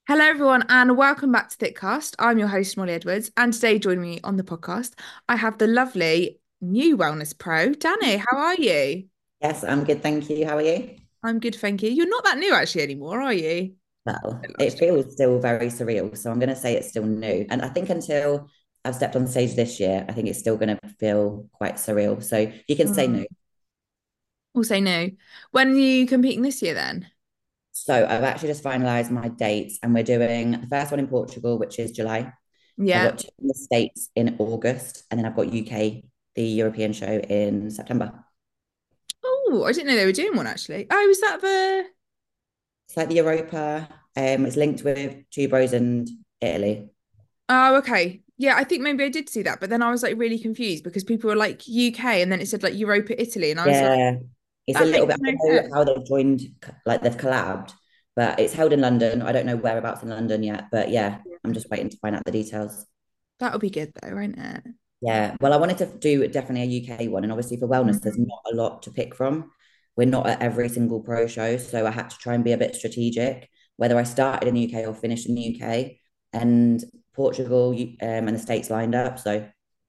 Hello, everyone, and welcome back to Thickcast. I'm your host, Molly Edwards, and today joining me on the podcast, I have the lovely new wellness pro, Danny. How are you? Yes, I'm good, thank you. How are you? I'm good, thank you. You're not that new actually anymore, are you? Well, it Last year. feels still very surreal, so I'm going to say it's still new. And I think until I've stepped on stage this year, I think it's still going to feel quite surreal. So you can say Mm. new. Also new. When are you competing this year then? So I've actually just finalised my dates, and we're doing the first one in Portugal, which is July. I've Yeah. got two in the States in August, and then I've got UK, the European show in September. Oh, I didn't know they were doing one actually. Oh, was that the? It's like the Europa. It's linked with Two Bros and Italy. Oh, okay. Yeah, I think maybe I did see that, but then I was like really confused because people were like UK and then it said like Europa, Italy, and I was like, Yeah, it's a that little makes bit. I no don't know sense. how they've joined, like they've collabed, but it's held in London. I don't know whereabouts in London yet, but yeah, I'm just waiting to find out the details. That'll be good though, won't it? Yeah, well, I wanted to do definitely a UK one, and obviously for wellness, there's Mhm. not a lot to pick from. We're not at every single pro show, so I had to try and be a bit strategic, whether I started in the UK or finished in the UK, and Portugal, and the States lined up. So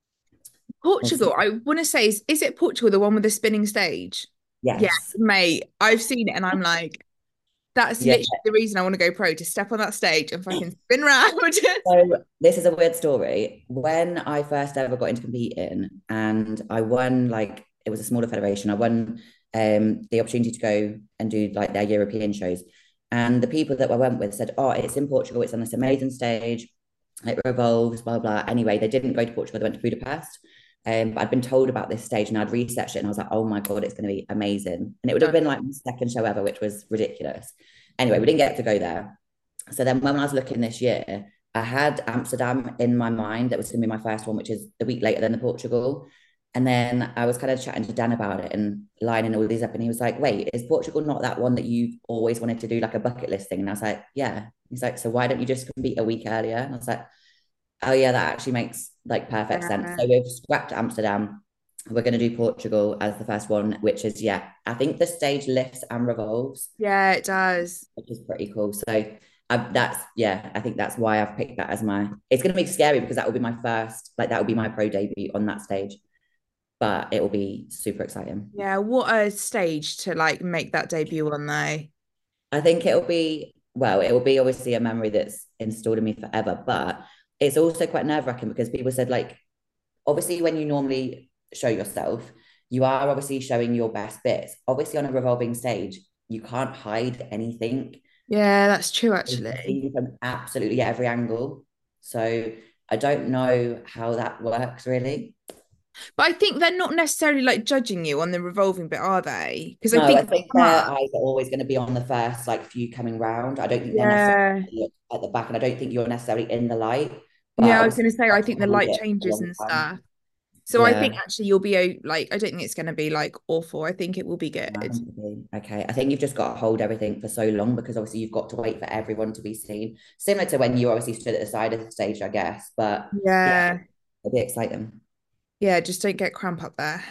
we'll see. Portugal, I want to say, is it Portugal, the one with the spinning stage? Yeah, Yes. mate, I've seen it and I'm like, that's Yeah. literally the reason I want to go pro, to step on that stage and fucking spin around. So this is a weird story. When I first ever got into competing and I won, like it was a smaller federation, I won the opportunity to go and do like their European shows. And the people that I went with said, "Oh, it's in Portugal, it's on this amazing stage, it revolves, blah, blah, blah." Anyway, they didn't go to Portugal, they went to Budapest. But I'd been told about this stage and I'd researched it and I was like, oh my God, it's going to be amazing. And it would have been like my second show ever, which was ridiculous. Anyway, we didn't get to go there. So then when I was looking this year, I had Amsterdam in my mind. That was going to be my first one, which is a week later than the Portugal. And then I was kind of chatting to Dan about it and lining all these up. And he was like, wait, is Portugal not that one that you've always wanted to do, like a bucket list thing? And I was like, yeah. He's like, so why don't you just compete a week earlier? And I was like, oh, yeah, that actually makes like perfect sense. So Yeah, we've scrapped Amsterdam. We're going to do Portugal as the first one, which is, yeah, I think the stage lifts and revolves, yeah, it does. which is pretty cool. So yeah, I think that's why I've picked that as my. It's going to be scary because that will be my first, like that will be my pro debut on that stage, but it will be super exciting. Yeah, what a stage to like make that debut on though. I think it'll be well, it will be obviously a memory that's installed in me forever, but it's also quite nerve wracking because people said like obviously when you normally show yourself, you are obviously showing your best bits. Obviously on a revolving stage, you can't hide anything. Yeah, that's true They see actually. you from absolutely every angle. So I don't know how that works really. But I think they're not necessarily like judging you on the revolving bit, are they? Because I No, think I think come their up. eyes are always going to be on the first like few coming round. I don't think they're necessarily Yeah. gonna look at the back, and I don't think you're necessarily in the light. But Yeah, I was obviously, going to say, I I've think the held light it for a changes long and time. stuff. So I think Yeah, actually you'll be like, I don't think it's going to be like awful. I think it will be I good. think it'd be okay. I think you've just got to hold everything for so long because obviously you've got to wait for everyone to be seen. Similar to when you obviously stood at the side of the stage, I guess. But yeah, Yeah. it'll be exciting. Yeah, just don't get cramp up there.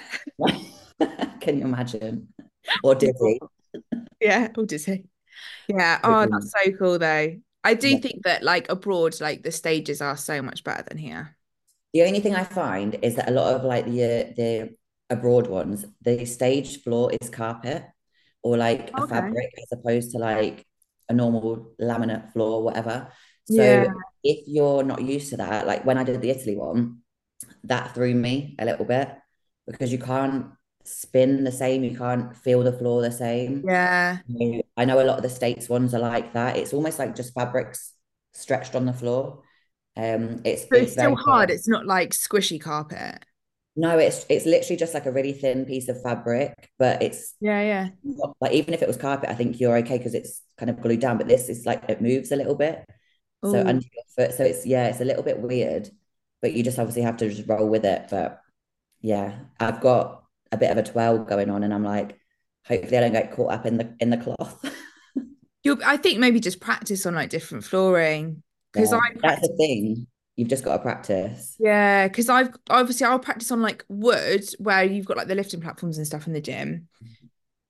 Can you imagine? Or dizzy. Yeah, all dizzy. Yeah. Oh, that's Hopefully. so cool though. I do Yeah. think that like abroad, like the stages are so much better than here. The only thing I find is that a lot of like the abroad ones, the stage floor is carpet or like a Okay. fabric as opposed to like a normal laminate floor or whatever. Yeah. So if you're not used to that, like when I did the Italy one, that threw me a little bit because you can't spin the same, you can't feel the floor the same. Yeah. I know a lot of the States ones are like that. It's almost like just fabrics stretched on the floor. But It's it's still very hard. It's not like squishy carpet. no, it's literally just like a really thin piece of fabric, but it's Yeah, yeah. not, like even if it was carpet, I think you're okay because it's kind of glued down. But this is like it moves a little bit, so Oh, under your foot, so it's yeah, it's a little bit weird, but you just obviously have to just roll with it. But yeah, I've got a bit of a twirl going on, and I'm like, hopefully I don't get caught up in the cloth. I think maybe just practice on like different flooring because I Yeah, that's the practice. thing. You've just got to practice. Yeah, because I'll practice on like wood where you've got like the lifting platforms and stuff in the gym.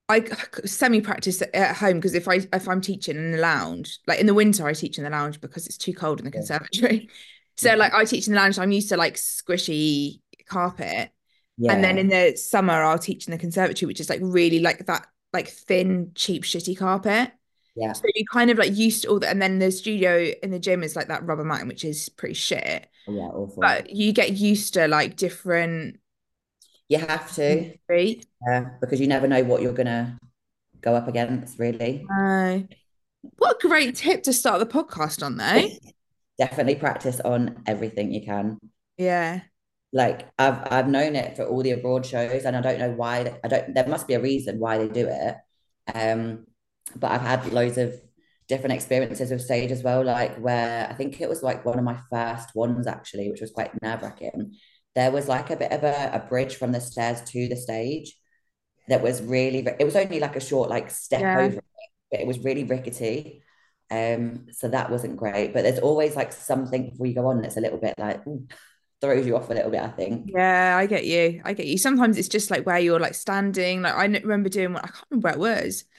I semi practice at home because if I'm teaching in the lounge, like in the winter, I teach in the lounge because it's too cold in the conservatory. So like I teach in the lounge, so I'm used to like squishy carpet. And then Yeah, in the summer, I'll teach in the conservatory, which is like really like that, like thin, cheap, shitty carpet. yeah, So you kind of like used to all that. And then the studio in the gym is like that rubber matting, which is pretty shit. yeah, awful. But you get used to like different You have to, feet. because you never know what you're gonna go up against, really. Uh, what a great tip to start the podcast on, though. Definitely practice on everything you can. Yeah. Like I've known it for all the abroad shows, and I don't know why. I don't. There must be a reason why they do it. Um, but I've had loads of different experiences with stage as well. Like where I think it was like one of my first ones actually, which was quite nerve-wracking. There was like a bit of a bridge from the stairs to the stage that was really. It was only like a short like step Yeah. over it, but it was really rickety. So that wasn't great. But there's always like something before you go on that's a little bit like. Ooh, throws you off a little bit, I think. Yeah, I get you. I get you. Sometimes it's just like where you're like standing. Like remember doing what I can't remember where it was.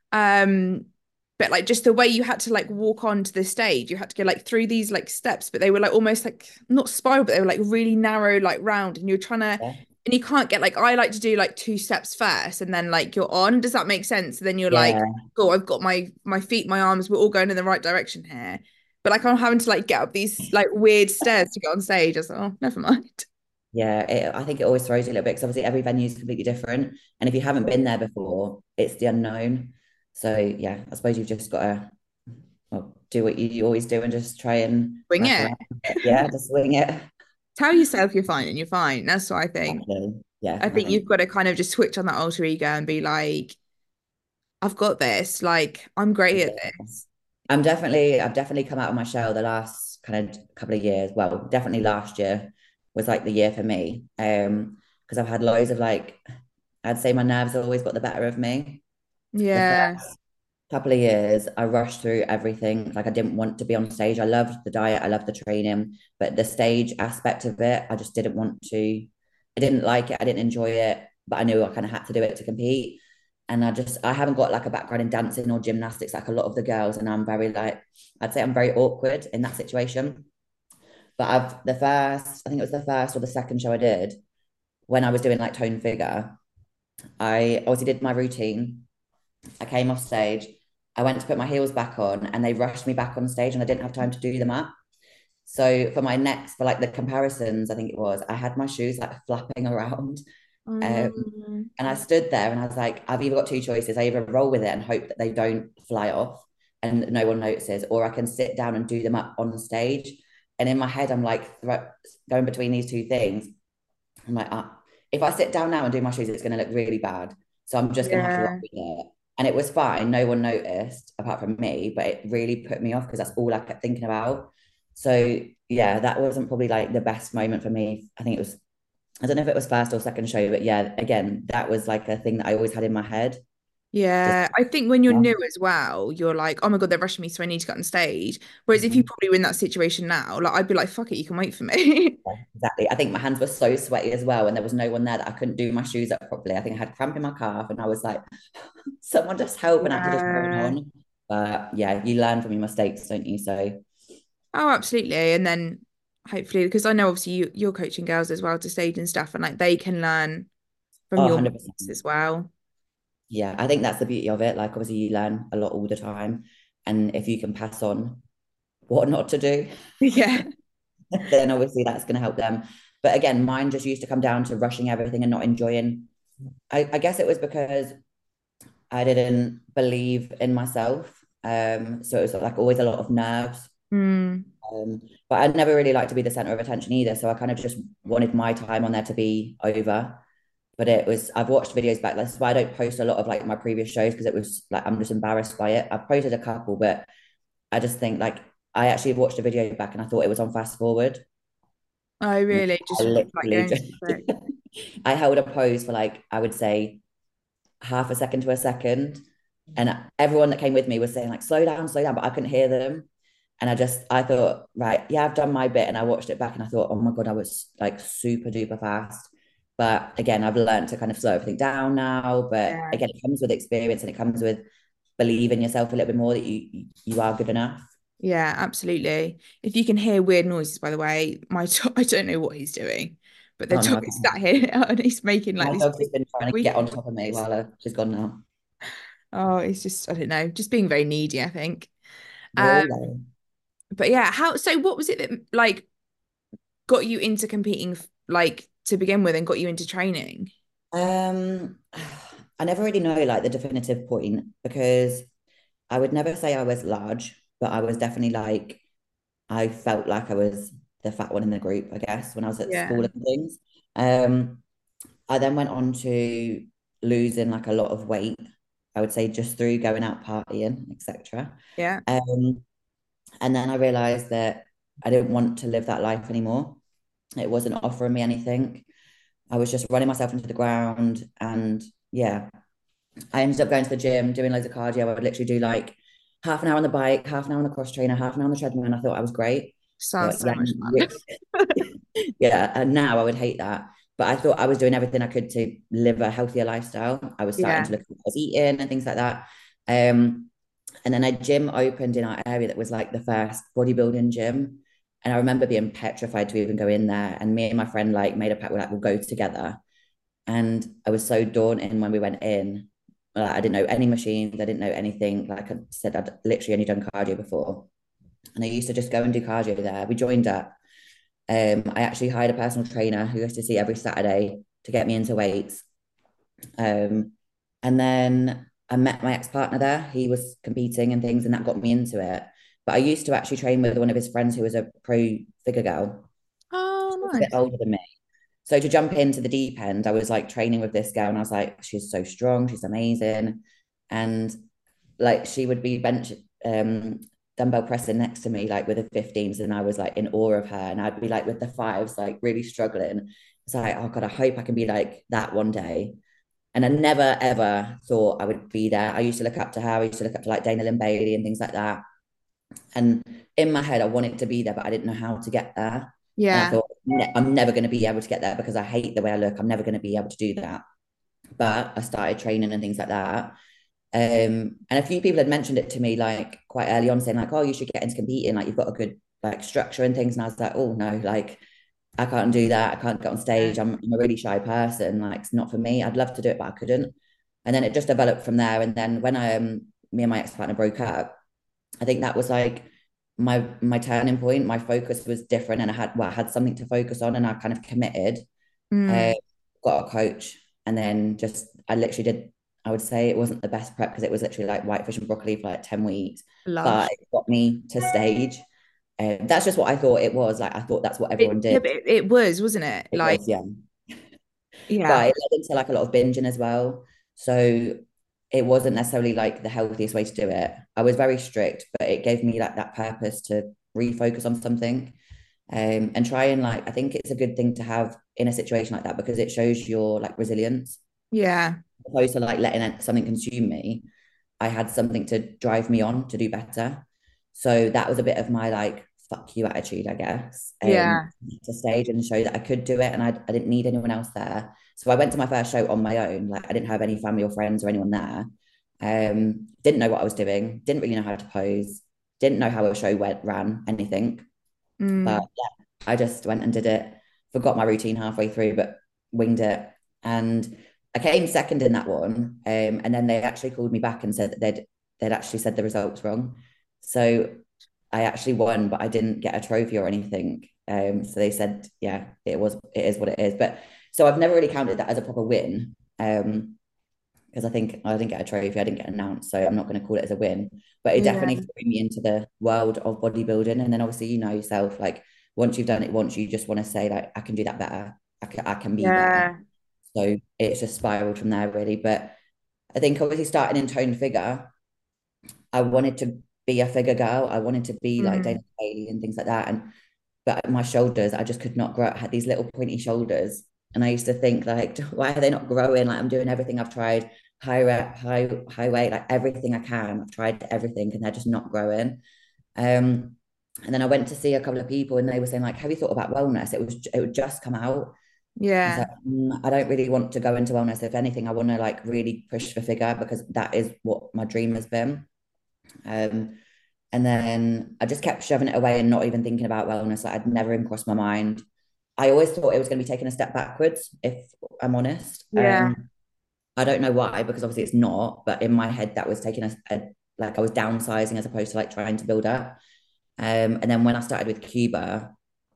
Um, but like just the way you had to like walk onto the stage, you had to go like through these like steps, but they were like almost like not spiral, but they were like really narrow, like round, and you're trying to, Yeah. and you can't get like I like to do like two steps first, and then like you're on. Does that make sense? And then you're like, Yeah. oh, I've got my feet, my arms, we're all going in the right direction here. But like I'm having to like get up these like weird stairs to get on stage. I was like, oh, never mind. Yeah. I think it always throws you a little bit because obviously every venue is completely different. And if you haven't been there before, it's the unknown. So yeah, I suppose you've just got to well, do what you always do and just try and Wing wrap it. around it. Yeah, just swing it. Tell yourself you're fine and you're fine. That's what I think. Exactly. Yeah, I I think think you've got to kind of just switch on that alter ego and be like, I've got this. Like, I'm great at this. I've definitely come out of my shell the last kind of couple of years. Well, definitely last year was like the year for me. Because I've had loads of like, I'd say my nerves have always got the better of me. The Yeah. first couple of years, I rushed through everything. Like I didn't want to be on stage. I loved the diet, I loved the training, but the stage aspect of it, I just didn't want to. I didn't like it. I didn't enjoy it, but I knew I kind of had to do it to compete. And I haven't got like a background in dancing or gymnastics like a lot of the girls. And I'm very like, I'd say I'm very awkward in that situation. But I think it was the first or the second show I did when I was doing like tone figure. I obviously did my routine. I came off stage. I went to put my heels back on and they rushed me back on stage and I didn't have time to do them up. So for like the comparisons, I think it was, I had my shoes like flapping around. Oh Um, no. and I stood there and I was like, I've either got two choices. I either roll with it and hope that they don't fly off and no one notices, or I can sit down and do them up on stage. And in my head, I'm like going between these two things. I'm like, if I sit down now and do my shoes, it's going to look really bad. So I'm just going to have to rock Yeah. with it. And it was fine. No one noticed apart from me, but it really put me off because that's all I kept thinking about. So yeah, that wasn't probably like the best moment for me. I think it was, I don't know if it was first or second show, but yeah, again, that was like a thing that I always had in my head. Just, Yeah. I think when you're yeah. new as well, you're like, oh my God, they're rushing me, so I need to get on stage. Whereas if you probably were in that situation now, like I'd be like, fuck it, you can wait for me. Exactly. I think my hands were so sweaty as well, and there was no one there that I couldn't do my shoes up properly. I think I had cramp in my calf, and I was like, someone just help, and I had to just hold Yeah. on. But yeah, you learn from your mistakes, don't you? So, Oh, absolutely. And then hopefully, because I know obviously you're coaching girls as well to stage and stuff, and like they can learn from oh, your 100%. mistakes as well. Yeah, I think that's the beauty of it. Like, obviously, you learn a lot all the time. And if you can pass on what not to do, Yeah. then obviously that's going to help them. But again, mine just used to come down to rushing everything and not enjoying. I guess it was because I didn't believe in myself. So it was like always a lot of nerves. Mm. But I never really liked to be the center of attention either. So I kind of just wanted my time on there to be over. But I've watched videos back. That's why I don't post a lot of like my previous shows because it was like, I'm just embarrassed by it. I've posted a couple, but I just think like, I actually watched a video back and I thought it was on fast forward. I And really I just like literally going just, super quick. I held a pose for like, I would say half a second to a second. And everyone that came with me was saying like, slow down, but I couldn't hear them. And I thought, right, yeah, I've done my bit. And I watched it back and I thought, oh my God, I was like super duper fast. But again, I've learned to kind of slow everything down now. But Yeah. again, it comes with experience, and it comes with believing yourself a little bit more that you are good enough. Yeah, absolutely. If you can hear weird noises, by the way, my dog, I don't know what he's doing, but the Oh no, dog I is can't. sat here and he's making like My this dog's just been trying to get on squeaky top of me noise. while she's gone now. Oh, it's just, I don't know, just being very needy, I think. Um, Really? but yeah, so what was it that like got you into competing like to begin with and got you into training? Um, I never really know like the definitive point because I would never say I was large, but I was definitely like I felt like I was the fat one in the group, I guess, when I was at Yeah. school and things. Um, I then went on to losing like a lot of weight, I would say just through going out partying, etc. Yeah. Um, and then I realized that I didn't want to live that life anymore. It wasn't offering me anything. I was just running myself into the ground. And yeah, I ended up going to the gym, doing loads of cardio. I would literally do like half an hour on the bike, half an hour on the cross trainer, half an hour on the treadmill. And I thought I was great. Sounds But so yeah, much fun. yeah, and now I would hate that. But I thought I was doing everything I could to live a healthier lifestyle. I was starting Yeah. to look at what I was eating and things like that. Um, and then a gym opened in our area that was like the first bodybuilding gym. And I remember being petrified to even go in there. And me and my friend like made a pact, we're like, we'll go together. And I was so daunting when we went in. Like, I didn't know any machines, I didn't know anything. Like I said, I'd literally only done cardio before. And I used to just go and do cardio there. We joined up. I actually hired a personal trainer who used to see every Saturday to get me into weights. Um, and then I met my ex-partner there. He was competing and things, and that got me into it. But I used to actually train with one of his friends who was a pro figure girl. She Oh, was a bit nice. older than me. So to jump into the deep end, I was like training with this girl, and I was like, she's so strong, she's amazing. And like she would be bench dumbbell pressing next to me, like with the 15s, and I was like in awe of her. And I'd be like with the fives, like really struggling. It's like, oh God, I hope I can be like that one day. And I never ever thought I would be there. I used to look up to her. I used to look up to like Dana Lynn Bailey and things like that. And in my head, I wanted to be there, but I didn't know how to get there. And I Yeah. thought, I'm never going to be able to get there because I hate the way I look. I'm never going to be able to do that. But I started training and things like that. And a few people had mentioned it to me like quite early on, saying like, "Oh, you should get into competing. Like, you've got a good like structure and things." And I was like, "Oh no, like I can't do that. I can't get on Yeah. stage. I'm a really shy person. Like, it's not for me. I'd love to do it, but I couldn't." And then it just developed from there. And then when me and my ex partner broke up, I think that was like my turning point. My focus was different, and I had something to focus on, and I kind of committed. Uh, Mm, got a coach, and then just I literally did. I would say it wasn't the best prep because it was literally like whitefish and broccoli for like 10 weeks, but lush. it got me to stage. That's just what I thought it was. Like I thought that's what everyone Yeah, did. but it was, wasn't it? It Like, was, yeah. yeah. But it led into like a lot of binging as well. So it wasn't necessarily like the healthiest way to do it. I was very strict, but it gave me like that purpose to refocus on something. And try and like I think it's a good thing to have in a situation like that because it shows your like resilience. Yeah. Opposed to like letting something consume me, I had something to drive me on to do better. So that was a bit of my like fuck you attitude, I guess, Yeah. to stage and show that I could do it and I didn't need anyone else there. So I went to my first show on my own. Like I didn't have any family or friends or anyone there. Didn't know what I was doing, didn't really know how to pose, didn't know how a show ran, anything. But Mm, yeah, I just went and did it, forgot my routine halfway through, but winged it. And I came second in that one. And then they actually called me back and said that they'd actually said the results wrong. So I actually won, but I didn't get a trophy or anything. So they said, yeah, it is what it is. But so I've never really counted that as a proper win. Because I think I didn't get a trophy, I didn't get announced, so I'm not going to call it as a win. But it yeah. definitely threw me into the world of bodybuilding. And then obviously, you know yourself, like once you've done it once, you just want to say like, I can do that better. I can be better. Yeah. So it's just spiraled from there, really. But I think obviously starting in toned figure, I wanted to be a figure girl. I wanted to be like Mm, Dana Bailey and things like that. And but my shoulders, I just could not grow. I had these little pointy shoulders, and I used to think like, why are they not growing? Like I'm doing everything I've tried, high rep, high weight, like everything I can. I've tried everything, and they're just not growing. Um, and then I went to see a couple of people, and they were saying like, have you thought about wellness? It would just come out, I was Yeah. like, I don't really want to go into wellness. If anything, I want to like really push for figure because that is what my dream has been. Um, and then I just kept shoving it away and not even thinking about wellness. Like I'd never even crossed my mind. I always thought it was going to be taking a step backwards, if I'm honest. Yeah. I don't know why, because obviously it's not, but in my head that was taking like I was downsizing as opposed to like trying to build up. And then when I started with Cuba,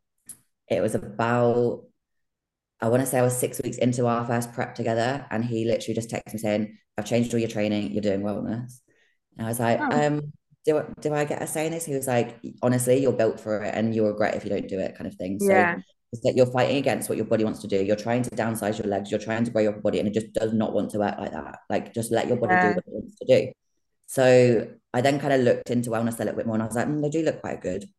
it was about, I want to say I was 6 weeks into our first prep together, and he literally just texted me saying, "I've changed all your training. You're doing wellness." And I was like, Oh, do I get a say in this? He was like, honestly, you're built for it, and you'll regret if you don't do it, kind of thing. So yeah. it's that you're fighting against what your body wants to do. You're trying to downsize your legs. You're trying to grow your body, and it just does not want to work like that. Like, just let your body do Yeah. what it wants to do. So I then kind of looked into wellness a little bit more, and I was like, they do look quite good.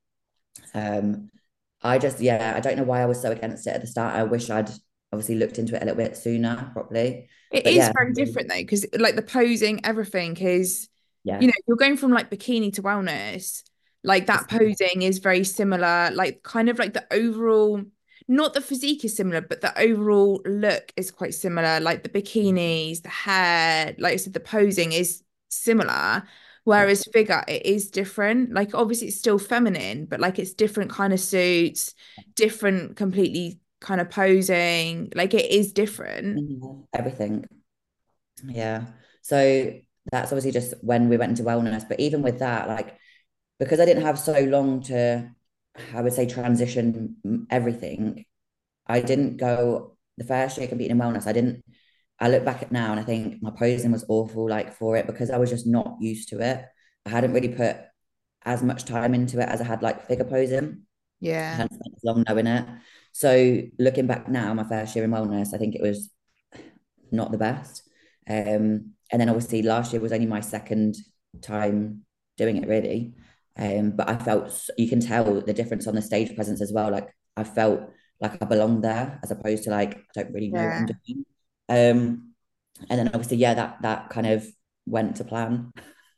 Um, yeah, I don't know why I was so against it at the start. I wish I'd obviously looked into it a little bit sooner, properly. It But is yeah, very different though, because like the posing, everything is, yeah, you're going from like bikini to wellness, like that posing is very similar, like kind of like the overall, not the physique is similar, but the overall look is quite similar. Like the bikinis, the hair, like I said, the posing is similar. yeah. Whereas figure, it is different. Like obviously it's still feminine, but like it's different kind of suits, different completely kind of posing. Like it is different. Everything. Yeah. So that's obviously just when we went into wellness. But even with that, like, because I didn't have so long to, I would say, transition everything, I didn't go the first year competing in wellness. I look back at now and I think my posing was awful, like for it, because I was just not used to it. I hadn't really put as much time into it as I had like figure posing. I Yeah. hadn't spent as long knowing it. So looking back now, my first year in wellness, I think it was not the best. And then obviously last year was only my second time doing it really. But I felt, you can tell the difference on the stage presence as well. Like I felt like I belonged there as opposed to like I don't really know what I'm Yeah. doing. Um, and then obviously yeah, that kind of went to plan.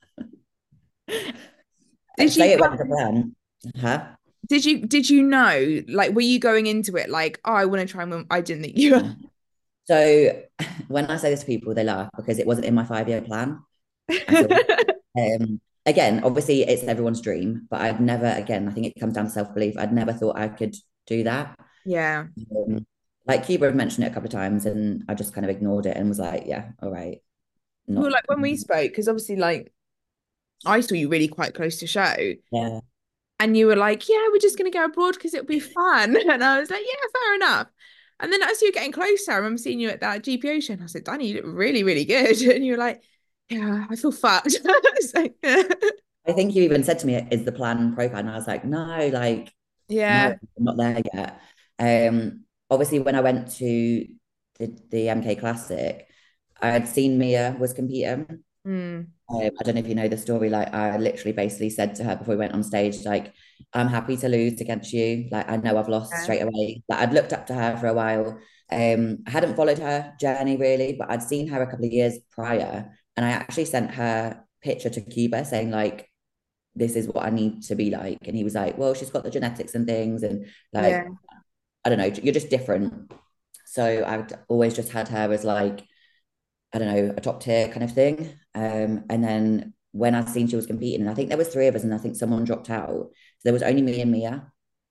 Did you Say it went to have plan. Huh? did you know, like were you going into it like, oh, I want to try and win? I didn't think you were. So when I say this to people, they laugh because it wasn't in my 5 year plan at all. Again, obviously it's everyone's dream, but I'd never, again, I think it comes down to self-belief. I'd never thought I could do that. Yeah. Like Cuba had mentioned it a couple of times and I just kind of ignored it and was like, yeah, all right. Well, Not like when we spoke, because obviously like I saw you really quite close to show, yeah. and you were like, yeah, we're just gonna go abroad because it'll be fun. And I was like, yeah, fair enough. And then as you were getting closer, I remember seeing you at that GPO show, and I said, Danny, you look really, really good. And you were like, yeah, I feel fucked. It's like, I think you even said to me, is the plan pro plan? And I was like, no, like, no, yeah. I'm not there yet. Obviously when I went to the MK Classic, I had seen Mia was competing. Mm, I don't know if you know the story. Like, I literally basically said to her before we went on stage, like, I'm happy to lose against you. Like, I know I've lost yeah. straight away. Like, I'd looked up to her for a while. I hadn't followed her journey really, but I'd seen her a couple of years prior. And I actually sent her picture to Cuba saying, like, this is what I need to be like. And he was like, well, she's got the genetics and things. And like, Yeah. I don't know, you're just different. So I've always just had her as like, I don't know, a top tier kind of thing. And then when I seen she was competing, and I think there was three of us, and I think someone dropped out. So there was only me and Mia.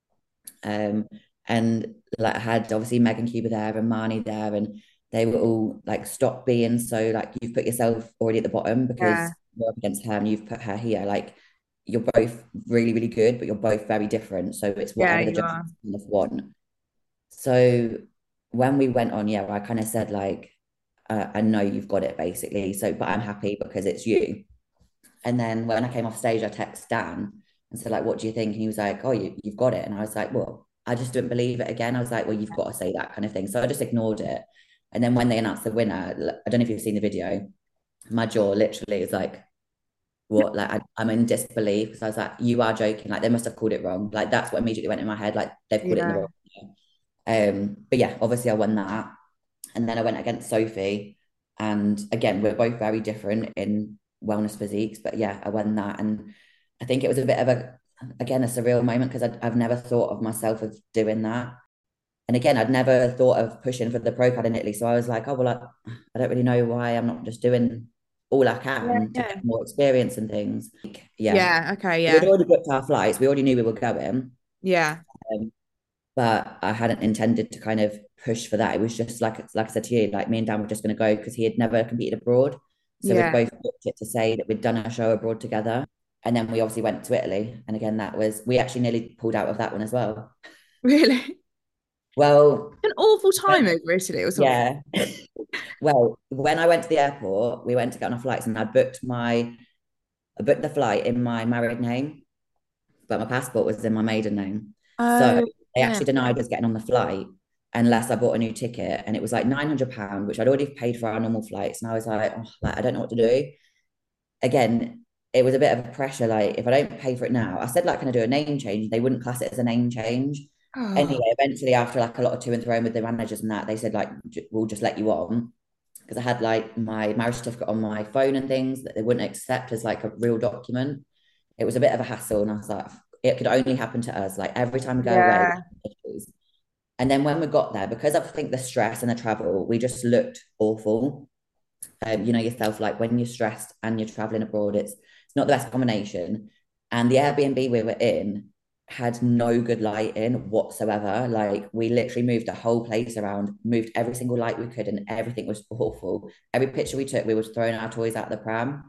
And like I had obviously Megan Cuba there and Marnie there, and they were all like, stop being so like you've put yourself already at the bottom Yeah. because you're up against her and you've put her here. Like you're both really, really good, but you're both very different. So it's Yeah, whatever the you judges are. kind of want. So when we went on, yeah, I kind of said like, I know you've got it basically. So, but I'm happy because it's you. And then when I came off stage, I texted Dan and said like, what do you think? And he was like, oh, you've got it. And I was like, well, I just didn't believe it again. I was like, well, you've got to say that kind of thing. So I just ignored it. And then when they announced the winner, I don't know if you've seen the video, my jaw literally is like, what? Like I'm in disbelief. So I was like, you are joking. Like they must have called it wrong. Like that's what immediately went in my head. Like they've called it in the Yeah. wrong way. But yeah, obviously I won that. And then I went against Sophie. And again, we're both very different in wellness physiques. But yeah, I won that. And I think it was a bit of again, a surreal moment because I've never thought of myself as doing that. And again, I'd never thought of pushing for the pro card in Italy. So I was like, oh, well, I don't really know why I'm not just doing all I Yeah, can to yeah. get more experience and things. Yeah. Yeah, okay, We'd yeah. already booked our flights. We already knew we were going. Yeah. Um, but I hadn't intended to kind of push for that. It was just like I said to you, like me and Dan were just going to go because he had never competed abroad. So we'd Yeah. both booked it to say that we'd done a show abroad together. And then we obviously went to Italy. And again, we actually nearly pulled out of that one as well. Really? Well, An awful time over Italy or something. yeah. Well, when I went to the airport, we went to get on our flights and I booked the flight in my married name, but my passport was in my maiden name. So Oh, they yeah. actually denied us getting on the flight unless I bought a new ticket. And it was like £900, which I'd already paid for our normal flights. And I was like, oh, like, I don't know what to do. Again, it was a bit of a pressure. Like, if I don't pay for it now, I said, like, can I do a name change? They wouldn't class it as a name change. Oh, Anyway, eventually, after like a lot of to and throwing with the managers and that, they said, like, we'll just let you on because I had like my marriage certificate on my phone and things that they wouldn't accept as like a real document. It was a bit of a hassle, and I was like, it could only happen to us. Like every time we go away, yeah. issues. And then when we got there, because I think the stress and the travel, we just looked awful. You know yourself, like when you're stressed and you're traveling abroad, it's not the best combination. And the Airbnb we were in had no good lighting whatsoever. Like we literally moved the whole place around, moved every single light we could, and everything was awful. Every picture we took, we were throwing our toys out of the pram.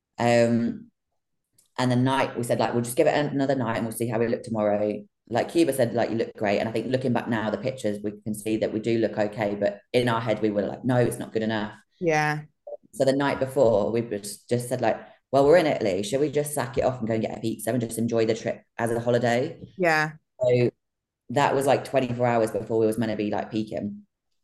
Um, and the night we said like we'll just give it another night and we'll see how we look tomorrow. Like Cuba said, like you look great, and I think looking back now, the pictures we can see that we do look okay, but in our head we were like, no, it's not good enough. Yeah. So the night before, we just said like, well, we're in Italy. Should we just sack it off and go and get a pizza and just enjoy the trip as a holiday? Yeah. So that was like 24 hours before we was meant to be like peaking.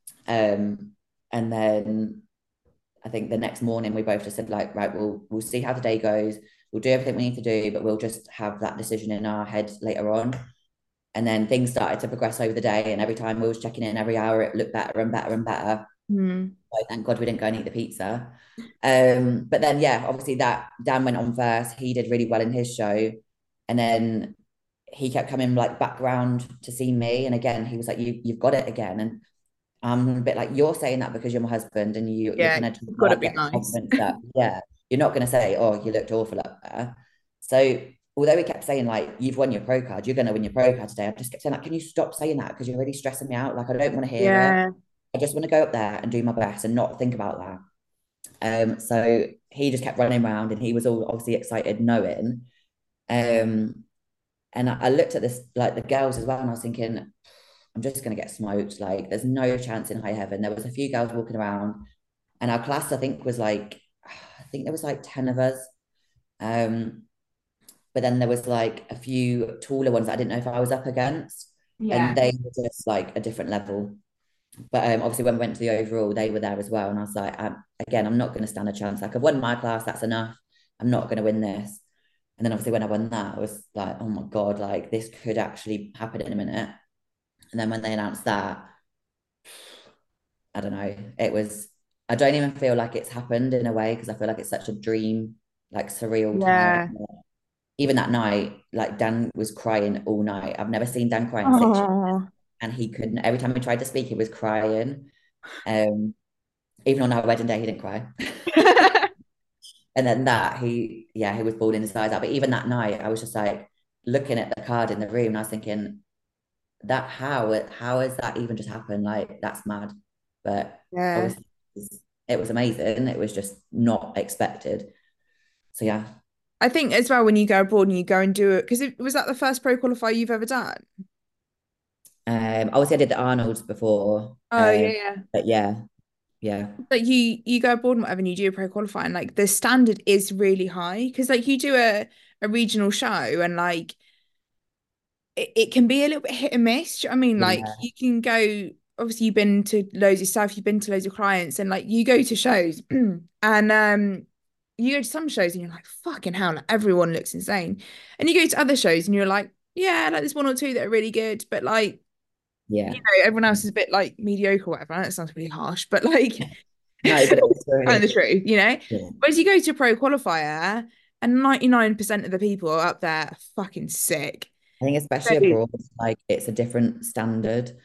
Um, and then I think the next morning we both just said like, right, we'll see how the day goes. We'll do everything we need to do, but we'll just have that decision in our head later on. And then things started to progress over the day, and every time we was checking in every hour, it looked better and better and better. Hmm. So thank God we didn't go and eat the pizza. But then yeah, obviously that Dan went on first. He did really well in his show, and then he kept coming like background to see me. And again, he was like, you've got it again. And I'm a bit like, you're saying that because you're my husband, and you're Yeah. kind of You've got to like be get the nice. confidence that yeah, you're not going to say, oh, you looked awful up there. So although he kept saying like, you've won your pro card, you're going to win your pro card today, I just kept saying like, can you stop saying that because you're really stressing me out. Like I don't want to hear it. Yeah. I just want to go up there and do my best and not think about that. So he just kept running around and he was all obviously excited knowing. Um, and I looked at this, like the girls as well, and I was thinking, I'm just going to get smoked. Like, there's no chance in high heaven. There was a few girls walking around, and our class, I think, was like, I think there was like 10 of us. Um, but then there was like a few taller ones that I didn't know if I was up against, and Yeah. they were just like a different level. But obviously, when we went to the overall, they were there as well. And I was like, again, I'm not going to stand a chance. Like, I've won my class, that's enough. I'm not going to win this. And then obviously, when I won that, I was like, oh my God, like this could actually happen in a minute. And then when they announced that, I don't know, I don't even feel like it's happened in a way because I feel like it's such a dream, like surreal time. Yeah. Even that night, like Dan was crying all night. I've never seen Dan cry in 6 years, Oh. and he couldn't. Every time he tried to speak, he was crying. Um, Even on our wedding day, he didn't cry. And then he was bawling his eyes out. But even that night, I was just like looking at the card in the room, and I was thinking, that how has that even just happened? Like that's mad. But Yeah. obviously, it was amazing. It was just not expected. So yeah. I think as well when you go abroad and you go and do it, because it was that the first pro qualifier you've ever done? Obviously I did the Arnold's before. Oh yeah, yeah. But yeah, yeah, Like you go abroad and whatever and you do a pro qualifying, like the standard is really high because like you do a regional show and like it can be a little bit hit and miss. Do you know what I mean? Like yeah, you can go, obviously you've been to loads of stuff, you've been to loads of clients, and like you go to shows and you go to some shows and you're like, fucking hell, like everyone looks insane. And you go to other shows and you're like, yeah, like there's one or two that are really good, but like, yeah. everyone else is a bit like mediocre or whatever. I know it sounds really kind but like No, but it was kind of true. the truth. Yeah. Whereas you go to a pro qualifier and 99% of the people up there are fucking sick. I think So, especially abroad, like it's a different standard.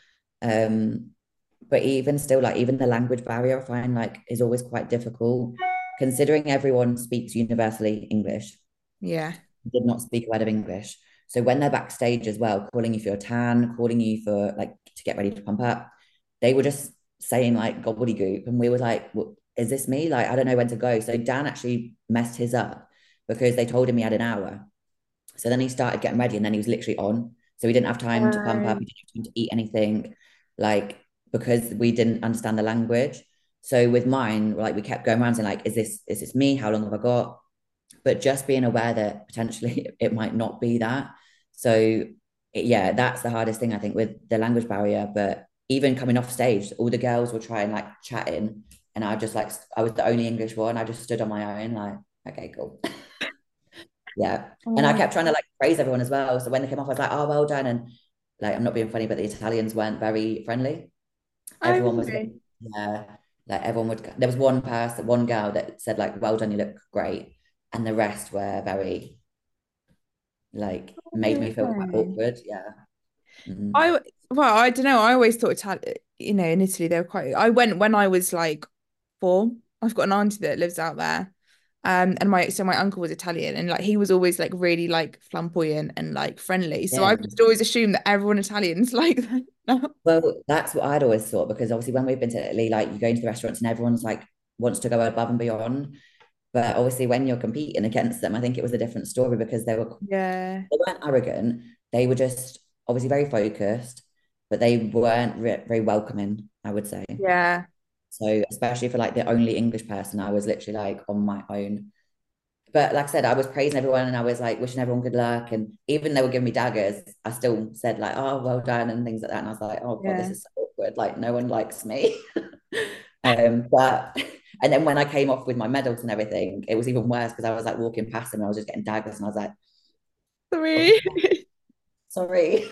Um, but even still, like even the language barrier, I find like is always quite difficult, considering everyone speaks universally English. Yeah. Did not speak a word of English. So when they're backstage as well, calling you for your tan, calling you for like to get ready to pump up, they were just saying like gobbledygook, and we were like, well, "Is this me? Like I don't know when to go." So Dan actually messed his up because they told him he had an hour. So then he started getting ready, and then he was literally on. So we didn't have time to pump up. We didn't have time to eat anything, like because we didn't understand the language. So with mine, like we kept going around saying like, "Is this me? How long have I got?" But just being aware that potentially it might not be that. So yeah, that's the hardest thing I think with the language barrier. But even coming off stage, all the girls were trying like chatting, and I just like I was the only English one. I just stood on my own, like, okay, cool. Yeah. And I Oh, kept trying to like praise everyone as well. So when they came off, I was like, oh, well done. And like, I'm not being funny, but the Italians weren't very friendly. oh, Everyone was, really? yeah, like everyone would, there was one person, one girl that said, like, well done, you look great. And the rest were very, like, made me feel quite Okay. awkward. Yeah. Mhm. I well, I don't know. I always thought in Italy they were quite. I went when I was like 4. I've got an auntie that lives out there, and my uncle was Italian, and like he was always like really like flamboyant and like friendly. So Yeah. I've just always assumed that everyone Italian's like that now. Well, that's what I'd always thought because obviously when we've been to Italy, like you go into the restaurants and everyone's like wants to go above and beyond. But obviously, when you're competing against them, I think it was a different story because Yeah, they weren't arrogant. They were just obviously very focused, but they weren't very welcoming, I would say. yeah, So especially for like the only English person, I was literally like on my own. But like I said, I was praising everyone and I was like wishing everyone good luck. And even they were giving me daggers, I still said like, "Oh, well done," and things like that. And I was like, "Oh God, this yeah. is so awkward. Like no one likes me." But and then when I came off with my medals and everything, it was even worse because I was like walking past them and I was just getting daggers and I was like, "Oh, Three. sorry."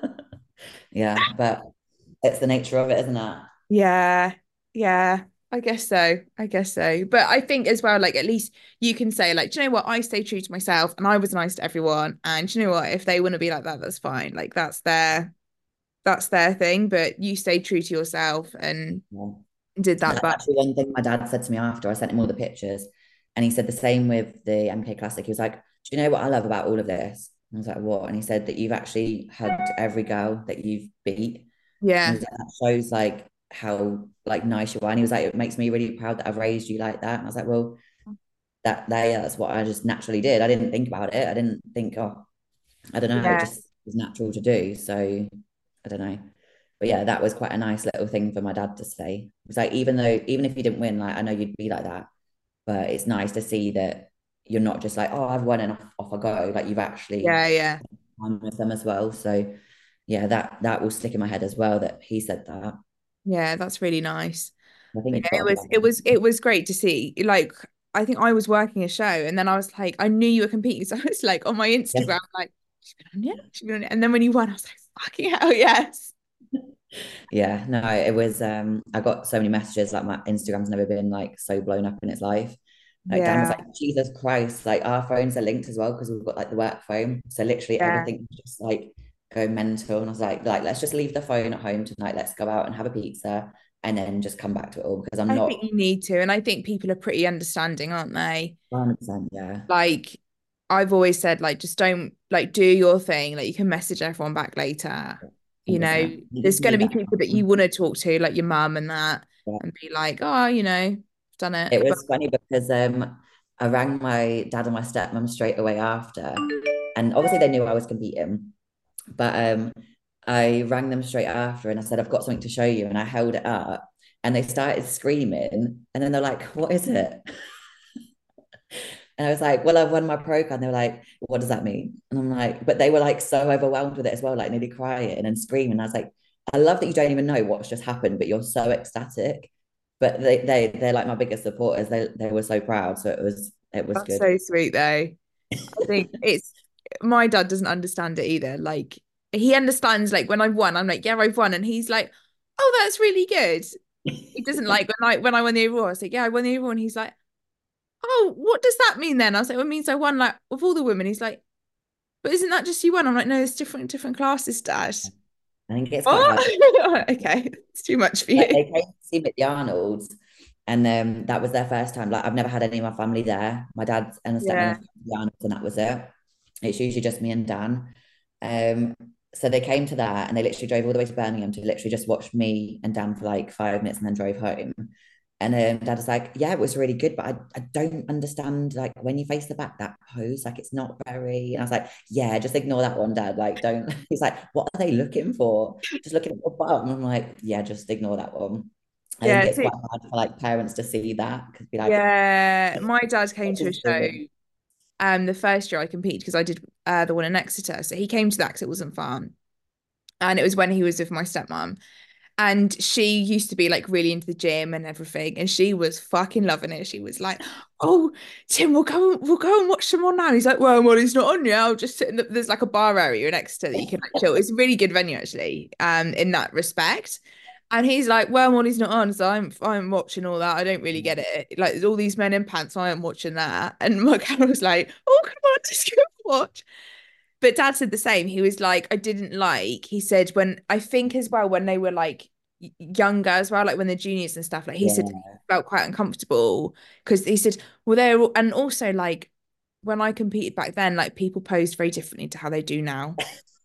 Yeah, but it's the nature of it, isn't it? Yeah, yeah. I guess so. I guess so. But I think as well, like at least you can say, like, do you know what? I stay true to myself and I was nice to everyone. And do you know what? If they want to be like that, that's fine. Like that's their thing. But you stay true to yourself and Yeah. did that. That's But actually one thing my dad said to me after I sent him all the pictures. And he said the same with the MK Classic. He was like, "Do you know what I love about all of this?" And I was like, "What?" And he said that you've actually hugged every girl that you've beat. And he yeah, was like, "That shows like how like nice you are." And he was like, "It makes me really proud that I've raised you like that." And I was like, "Well, that's what I just naturally did. I didn't think about it. I didn't think, oh, I don't know, it yeah, just was natural to do." So I don't know. But yeah, that was quite a nice little thing for my dad to say. It was like, even if you didn't win, like I know you'd be like that, but it's nice to see that you're not just like, oh, I've won and off I go. Like you've actually yeah, yeah. won with them as well. So yeah, that will stick in my head as well that he said that. Yeah, that's really nice. I think But you've yeah, got it to be was like it that. was it was great to see. Like I think I was working a show and then I was like, I knew you were competing. So I was like on my Yes. Instagram, like, she's been on yet? She's been on yet? And then when you won, I was like, fucking hell, yes. Yeah, no, it was I got so many messages like my Instagram's never been like so blown up in its life. Like Dan was like, Yeah, Jesus Christ, like our phones are linked as well because we've got like the work phone. So literally yeah. everything was just like go mental. And I was like, let's just leave the phone at home tonight. Let's go out and have a pizza and then just come back to it all because I'm I think not you need to. And I think people are pretty understanding, aren't they? 100%, yeah. Like I've always said, like, just don't like do your thing. Like you can message everyone back later. You know, 100%. You there's just gonna need be that people that you time. want to talk to, like your mum and that, Yeah. and be like, oh, I've done it. It But was funny because I rang my dad and my stepmom straight away after. And obviously they knew I was competing. But I rang them straight after and I said, I've got something to show you. And I held it up and they started screaming. And then they're like, what is it? And I was like, well, I've won my pro card. And they were like, what does that mean? And I'm like, but they were like so overwhelmed with it as well, like nearly crying and screaming. I was like, I love that you don't even know what's just happened, but you're so ecstatic. But they're like my biggest supporters. They were so proud. So it was that's good. so sweet though. I think it's my dad doesn't understand it either. Like he understands like when I've won, I'm like, yeah, I've won. And he's like, oh, that's really good. He doesn't like when I won the overall. I was like, yeah, I won the overall. And he's like, oh, what does that mean then? I was like, well, it means I won like with all the women. He's like, but isn't that just you won? I'm like, no, it's different classes, Dad. I think it's quite hard. What? Okay, it's too much for Like you. they came to see me at the Arnold's, and that was their first time. Like I've never had any of my family there. My dad and the stepmom Yeah. have come to the Arnold's, and that was it. It's usually just me and Dan. Um, so they came to that, and they literally drove all the way to Birmingham to literally just watch me and Dan for like 5 minutes, and then drove home. And Dad was like, "Yeah, it was really good, but I don't understand like when you face the back that pose, like it's not very." And I was like, "Yeah, just ignore that one, Dad. Like, don't." He's like, "What are they looking for? Just looking at the bottom." I'm like, "Yeah, just ignore that one." I think Yeah, it's quite hard for like parents to see that because be like, yeah. My dad came "What to a is show doing?" the first year I competed because I did the one in Exeter. So he came to that because it wasn't fun. And it was when he was with my stepmom. And she used to be like really into the gym and everything. And she was fucking loving it. She was like, "Oh, Tim, we'll go and watch some more now." And he's like, "Well, he's not on yet. I'll just sit in there's like a bar area next to that you can like chill." It's a really good venue actually, in that respect. And he's like, "Well, he's not on, so I'm watching all that. I don't really get it. Like there's all these men in pants, I am watching that." And my cat was like, "Oh, come on, just go watch." But dad said the same. He was like, I didn't like, he said, when I think as well, when they were like younger as well, like when they're juniors and stuff, like he said he Yeah. felt quite uncomfortable because he said, well, and also like when I competed back then, like people posed very differently to how they do now.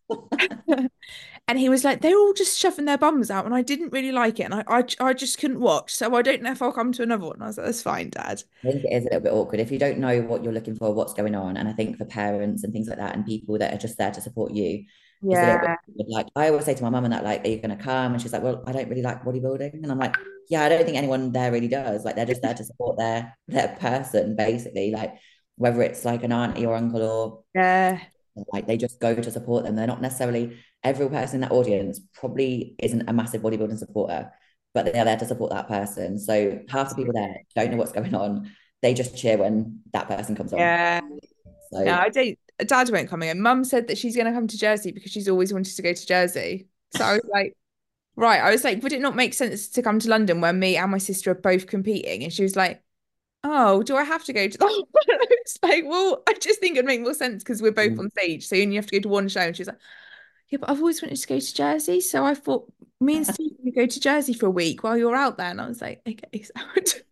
And he was like, they're all just shoving their bums out, and I didn't really like it, and I just couldn't watch. So I don't know if I'll come to another one. I was like, that's fine, Dad. I think it is a little bit awkward if you don't know what you're looking for, what's going on. And I think for parents and things like that, and people that are just there to support you, it's a little bit Yeah, awkward. Like I always say to my mum and that, like, are you going to come? And she's like, well, I don't really like bodybuilding. And I'm like, yeah, I don't think anyone there really does. Like they're just there to support their person, basically. Like whether it's like an auntie or uncle yeah, or like they just go to support them. They're not necessarily every person in that audience probably isn't a massive bodybuilding supporter, but they're there to support that person. So half the people there don't know what's going on. They just cheer when that person comes on. yeah. No, So I don't. Dad won't come again. Mum said that she's going to come to Jersey because she's always wanted to go to Jersey. So I was like, right. I was like, would it not make sense to come to London when me and my sister are both competing? And she was like, oh, do I have to go to that? I was like, well, I just think it'd make more sense because we're both on stage. So you only have to go to one show. And she's like, yeah, but I've always wanted to go to Jersey. So I thought me and Steve could go to Jersey for a week while you're out there. And I was like, okay. So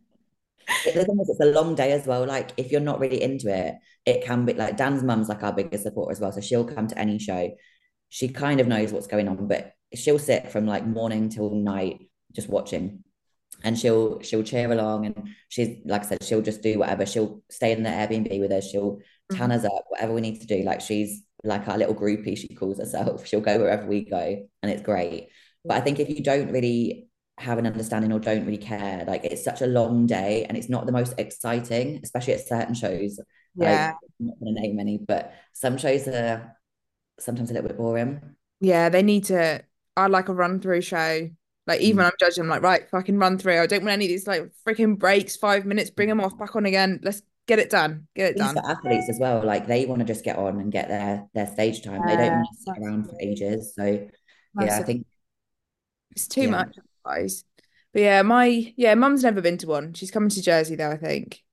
the thing is, it's a long day as well. Like if you're not really into it, it can be like Dan's mum's like our biggest supporter as well. So she'll come to any show. She kind of knows what's going on, but she'll sit from like morning till night just watching. And she'll cheer along, and she's like I said, she'll just do whatever. She'll stay in the Airbnb with us, she'll tan Mhm. us up, whatever we need to do. Like she's like our little groupie, she calls herself. She'll go wherever we go, and it's great. But I think if you don't really have an understanding or don't really care, like it's such a long day and it's not the most exciting, especially at certain shows. Yeah. Like I'm not going to name any, but some shows are sometimes a little bit boring. Yeah, they need to. I like a run through show. Like even Mm. when I'm judging, I'm like, right, fucking run through. I don't want any of these like freaking breaks, 5 minutes, bring them off, back on again. Let's get it done. Get it Things done. for athletes as well. Like they want to just get on and get their stage time. They don't Yeah, want to sit around for massively. ages. So yeah, I Massive. think It's too yeah, much, guys. But yeah, mum's never been to one. She's coming to Jersey though, I think.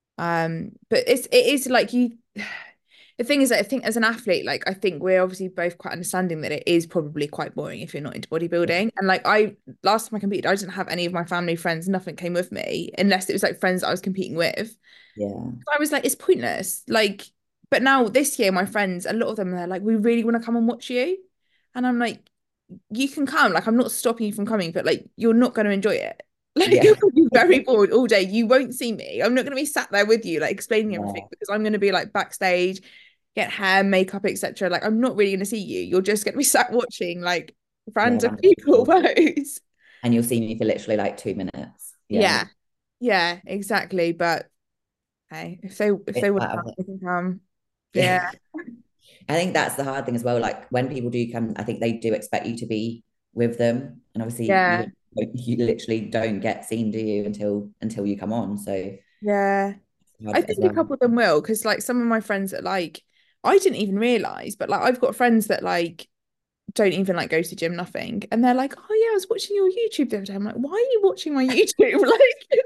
But it is like you the thing is that I think as an athlete, like I think we're obviously both quite understanding that it is probably quite boring if you're not into bodybuilding. And like I last time I competed, I didn't have any of my family friends, nothing came with me, unless it was like friends that I was competing with. yeah, I was like, it's pointless. Like, but now this year, my friends, a lot of them, they're like, we really want to come and watch you. And I'm like, you can come. Like, I'm not stopping you from coming, but like, you're not going to enjoy it. Like, you're yeah, gonna be very bored all day. You won't see me. I'm not going to be sat there with you, like explaining everything yeah, because I'm going to be like backstage, get hair, makeup, etc. Like, I'm not really going to see you. You're just going to be sat watching like yeah, random random people people. pose. And you'll see me for literally like 2 minutes. Yeah, Yeah, yeah, exactly. But hey, if they it's want part to of come, it. they can come. Yeah. Yeah, I think that's the hard thing as well. Like when people do come, I think they do expect you to be with them, and obviously Yeah. you literally don't get seen, do you, until you come on. So it's Yeah. a hard I bit as think a well. couple of them will, because like some of my friends that like I didn't even realize, but like I've got friends that like don't even like go to gym, nothing. And they're like, oh yeah, I was watching your YouTube the other day. I'm like, why are you watching my YouTube? Like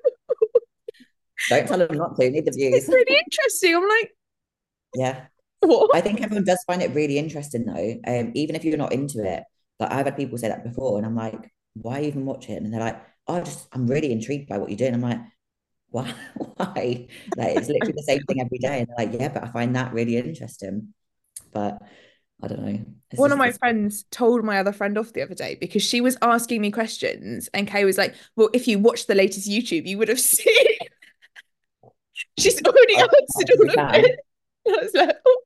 Don't tell them not to. Need the it's views. really interesting. I'm like, Yeah. I what? think everyone does find it really interesting though. Even if you're not into it, Like I've had people say that before, and I'm like, why even watch it? And they're like, oh, just I'm really intrigued by what you're doing. I'm like, why? Why? Like it's literally the same thing every day. And they're like, yeah, but I find that really interesting. But I don't know. It's One of just my this. friends told my other friend off the other day because she was asking me questions, and Kay was like, "Well, if you watched the latest YouTube, you would have seen." She's already Oh, answered all of fan. it. I was like, oh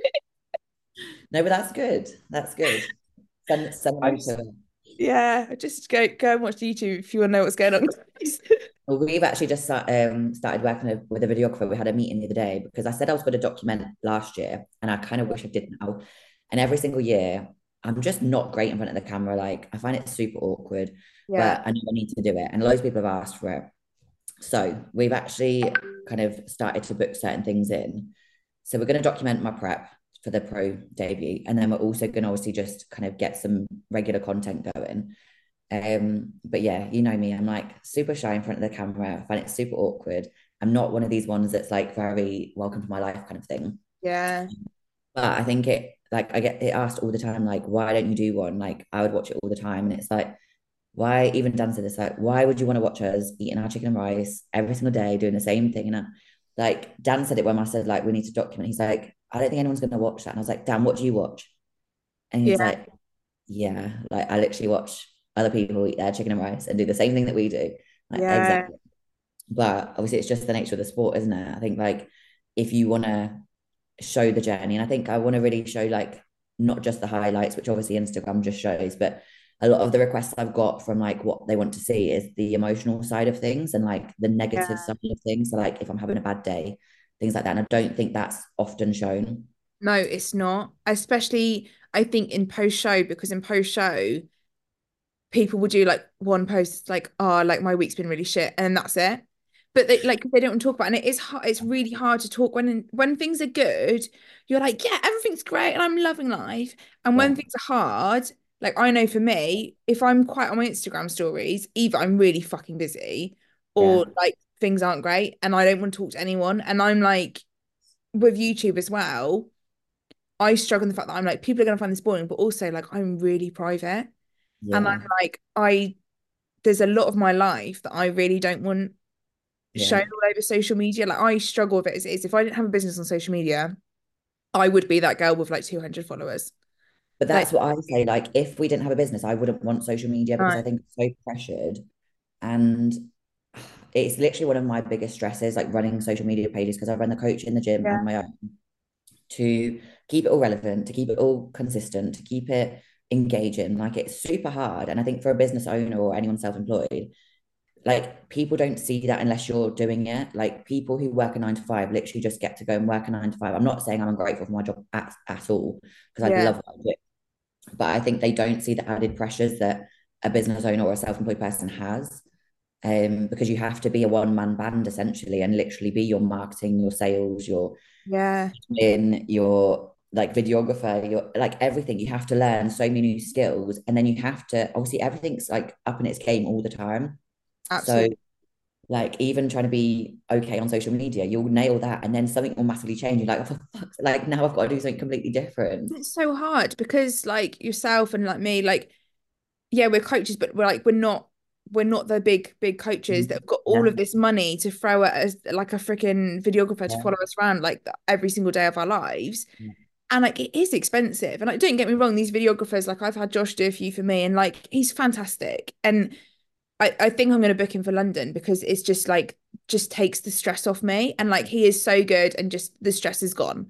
No, but that's good. That's good. Send them my over gosh. to. Yeah, just go and watch YouTube if you want to know what's going on. Well, we've actually just started working with a videographer. We had a meeting the other day because I said I was going to document last year, and I kind of wish I did now. And every single year, I'm just not great in front of the camera. Like I find it super awkward, Yeah, but I know I need to do it, and loads of people have asked for it. So we've actually kind of started to book certain things in. So we're going to document my prep for the pro debut, and then we're also going to obviously just kind of get some regular content going. But yeah, you know me, I'm like super shy in front of the camera. I find it super awkward. I'm not one of these ones that's like very welcome to my life kind of thing. yeah, But I think it like I get it asked all the time, like, why don't you do one? Like I would watch it all the time. And it's like, why even Dan said this, like, why would you want to watch us eating our chicken and rice every single day, doing the same thing? And like Dan said it when I said like we need to document. He's like, I don't think anyone's gonna watch that. And I was like, Dan, what do you watch? And he was yeah, like, yeah, like I literally watch other people eat their chicken and rice and do the same thing that we do. Like yeah, exactly. But obviously it's just the nature of the sport, isn't it? I think like if you want to show the journey, and I think I want to really show like not just the highlights, which obviously Instagram just shows, but a lot of the requests I've got from like what they want to see is the emotional side of things and like the negative yeah. side of things. So like if I'm having a bad day, things like that. And I don't think that's often shown. No, it's not. Especially, I think in post show, because in post show, people will do like one post, it's like, oh, like my week's been really shit, and then that's it. But they don't talk about it. And it is hard, it's really hard to talk when things are good, you're like, yeah, everything's great and I'm loving life. And when Yeah. things are hard, like I know for me, if I'm quiet on my Instagram stories, either I'm really fucking busy or Yeah. like things aren't great and I don't want to talk to anyone. And I'm like with YouTube as well, I struggle with the fact that I'm like, people are gonna find this boring, but also like I'm really private. And I'm Yeah. like, there's a lot of my life that I really don't want shown Yeah. all over social media. Like I struggle with it as it is. If I didn't have a business on social media, I would be that girl with like 200 followers. But Like, that's what I say. Like, if we didn't have a business, I wouldn't want social media because no. I think it's so pressured. And it's literally one of my biggest stresses, like running social media pages, because I run the coach in the gym Yeah, and my own to keep it all relevant, to keep it all consistent, to keep it engaging. Like, it's super hard. And I think for a business owner or anyone self employed, like people don't see that unless you're doing it. Like people who work a 9 to 5 literally just get to go and work a 9 to 5. I'm not saying I'm ungrateful for my job at all, because I yeah, love what I do. But I think they don't see the added pressures that a business owner or a self-employed person has. Because you have to be a one-man band essentially and literally be your marketing, your sales, your yeah, in your like videographer, your like everything. You have to learn so many new skills, and then you have to obviously everything's like up in its game all the time. So absolutely. like even trying to be okay on social media, you'll nail that, and then something will massively change. You're like, oh, for fuck's like now I've got to do something completely different. It's so hard because like yourself and like me, like, yeah, we're coaches, but we're not the big coaches that have got all Yeah, of this money to throw at us like a freaking videographer to yeah, follow us around like every single day of our lives. And like it is expensive. And like don't get me wrong, these videographers, like I've had Josh do a few for me and like he's fantastic. And I think I'm gonna book him for London because it's just like just takes the stress off me. And like he is so good and just the stress is gone.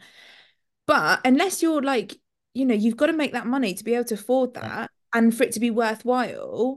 But unless you're like, you've got to make that money to be able to afford yeah, that and for it to be worthwhile.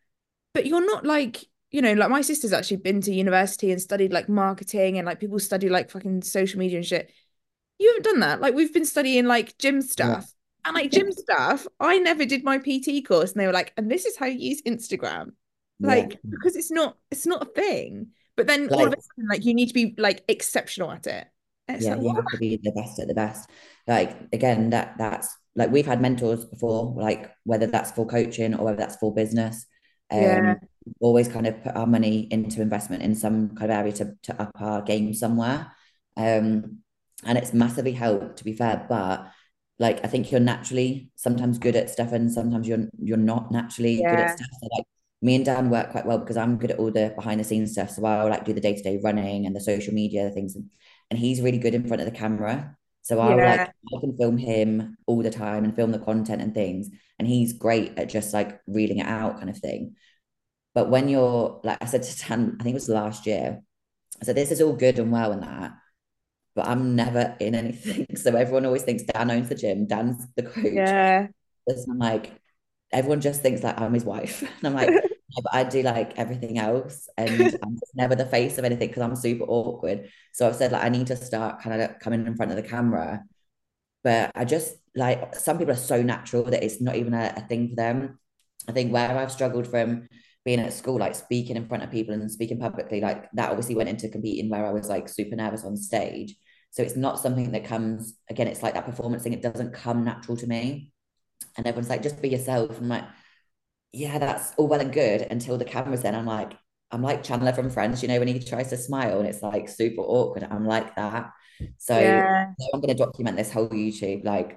But you're not like, like my sister's actually been to university and studied like marketing and like people study like fucking social media and shit. You haven't done that. Like we've been studying like gym yeah, stuff. And like gym stuff, I never did my PT course. And they were like, and this is how you use Instagram. yeah. Like, because it's not a thing. But then all of Like a sudden, like you need to be like exceptional at it. And it's yeah, like, you what? have to be the best at the best. Like again, that's like we've had mentors before, like whether that's for coaching or whether that's for business. Yeah, Always kind of put our money into investment in some kind of area to up our game somewhere. And it's massively helped, to be fair. But like I think you're naturally sometimes good at stuff and sometimes you're not naturally good at Yeah. stuff. So like me and Dan work quite well because I'm good at all the behind the scenes stuff. So I'll like do the day-to-day running and the social media things, and he's really good in front of the camera. So Yeah. I can film him all the time and film the content and things. And he's great at just like reeling it out kind of thing. But when you're like I said to Dan, I think it was last year, I said, this is all good and well and that, but I'm never in anything. So everyone always thinks Dan owns the gym, Dan's the coach. Yeah. And I'm like, everyone just thinks like I'm his wife. And I'm like, yeah, but I do like everything else. And I'm just never the face of anything because I'm super awkward. So I've said like I need to start kind of coming in front of the camera. But I just like some people are so natural that it's not even a thing for them. I think where I've struggled from being at school, like speaking in front of people and speaking publicly, like that obviously went into competing where I was like super nervous on stage. So it's not something that comes, again, it's like that performance thing. It doesn't come natural to me. And everyone's like, just be yourself. I'm like, yeah, that's all well and good until the camera's then. I'm like Chandler from Friends, you know, when he tries to smile and it's like super awkward. I'm like that. So Yeah. I'm going to document this whole YouTube. Like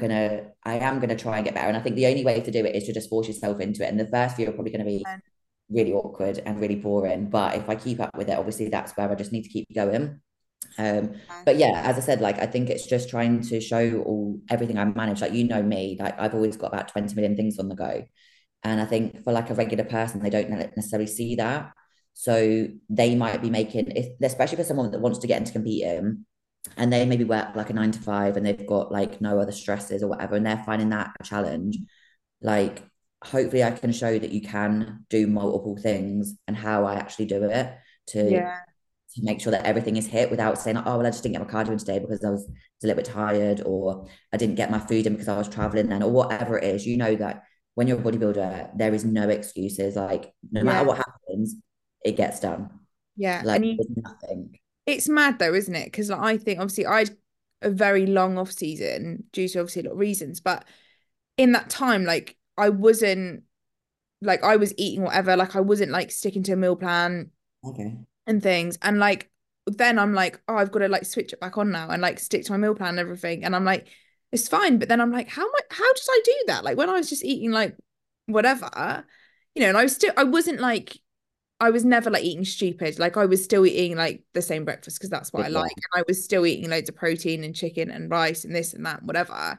I am going to try and get better. And I think the only way to do it is to just force yourself into it. And the first few are probably going to be really awkward and really boring. But if I keep up with it, obviously that's where I just need to keep going. Um, but yeah, as I said, like I think it's just trying to show all everything I manage. Like you know me, like I've always got about 20 million things on the go. And I think for like a regular person, they don't necessarily see that. So they might be making, especially for someone that wants to get into competing, and they maybe work like a 9 to 5 and they've got like no other stresses or whatever, and they're finding that a challenge. Like, hopefully, I can show that you can do multiple things and how I actually do it to Yeah. to make sure that everything is hit without saying, like, oh, well, I just didn't get my cardio in today because I was a little bit tired, or I didn't get my food in because I was traveling then, or whatever it is. You know that when you're a bodybuilder, there is no excuses. Like, no matter Yeah. what happens, it gets done. Yeah. Like, And you, there's nothing. it's mad though, isn't it? Because like, I think obviously I had a very long off season due to obviously a lot of reasons, but in that time, like I wasn't like I was eating whatever, like I wasn't like sticking to a meal plan Okay. and things. And like then I'm like, oh, I've got to like switch it back on now and like stick to my meal plan and everything. And I'm like, it's fine. But then I'm like, how did I do that? Like when I was just eating like whatever, and I wasn't like I was never like eating stupid. Like I was still eating like the same breakfast because that's what I like. Yeah. And I was still eating loads of protein and chicken and rice and this and that, whatever.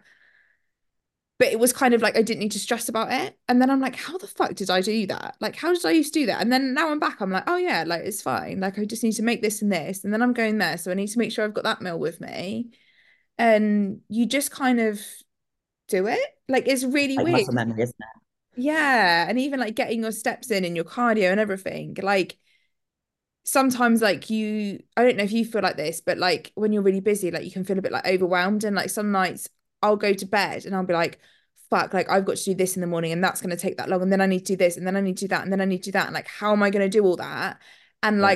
But it was kind of like I didn't need to stress about it. And then I'm like, how the fuck did I do that? Like, how did I used to do that? And then now I'm back, I'm like, oh yeah, like it's fine. Like I just need to make this and this. And then I'm going there. So I need to make sure I've got that meal with me. And you just kind of do it. Like it's really Like weird. muscle memory, isn't Yeah. And even like getting your steps in and your cardio and everything. Like sometimes like I don't know if you feel like this, but like when you're really busy, like you can feel a bit like overwhelmed. And like some nights I'll go to bed and I'll be like, fuck, like I've got to do this in the morning and that's going to take that long. And then I need to do this and then I need to do that and then I need to do that. And like, how am I going to do all that? And it? like,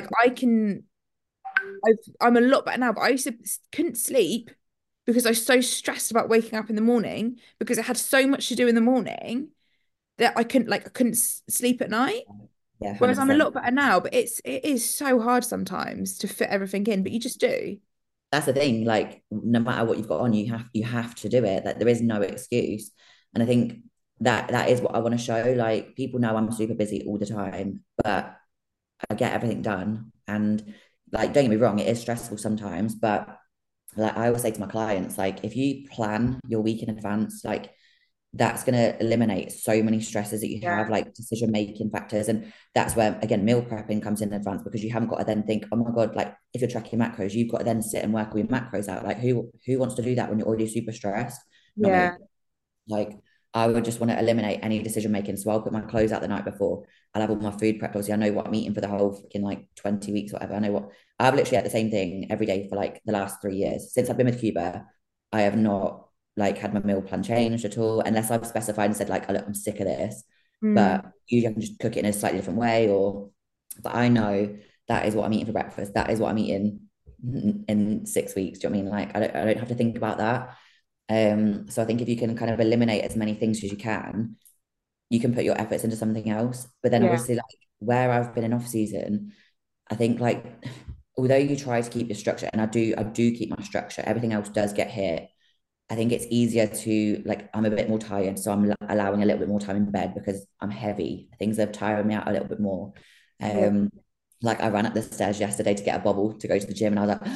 I'm a lot better now, but I used to couldn't sleep because I was so stressed about waking up in the morning because I had so much to do in the morning that I couldn't sleep at night. Yeah, Whereas I'm a 100%. lot better now, but it is so hard sometimes to fit everything in, but you just do. That's the thing. Like, no matter what you've got on, you have to do it. Like, there is no excuse. And I think that is what I want to show. Like, people know I'm super busy all the time, but I get everything done. And like, don't get me wrong, it is stressful sometimes, but like I always say to my clients, like, if you plan your week in advance, like that's going to eliminate so many stresses that you have, Yeah. like decision making factors. And that's where, again, meal prepping comes in advance because you haven't got to then think, oh my God, like if you're tracking macros, you've got to then sit and work all your macros out. Like, who wants to do that when you're already super stressed? Not Yeah. me. Like, I would just want to eliminate any decision making. So I'll put my clothes out the night before. I'll have all my food prepped. Obviously, I know what I'm eating for the whole freaking like 20 weeks, whatever. I know what I've literally had the same thing every day for like the last 3 years. Since I've been with Cuba, I have not like had my meal plan changed at all, unless I've specified and said, like, oh, look, I'm sick of this. Mm. But usually I can just cook it in a slightly different way, but I know that is what I'm eating for breakfast. That is what I'm eating in 6 weeks. Do you know what I mean? Like, I don't have to think about that. So I think if you can kind of eliminate as many things as you can put your efforts into something else. But then Yeah. obviously, like where I've been in off season, I think like although you try to keep your structure, and I do keep my structure, everything else does get hit. I think it's easier to like, I'm a bit more tired, so I'm allowing a little bit more time in bed because I'm heavy. Things are tiring me out a little bit more. Yeah. Um, like I ran up the stairs yesterday to get a bobble to go to the gym, and I was like,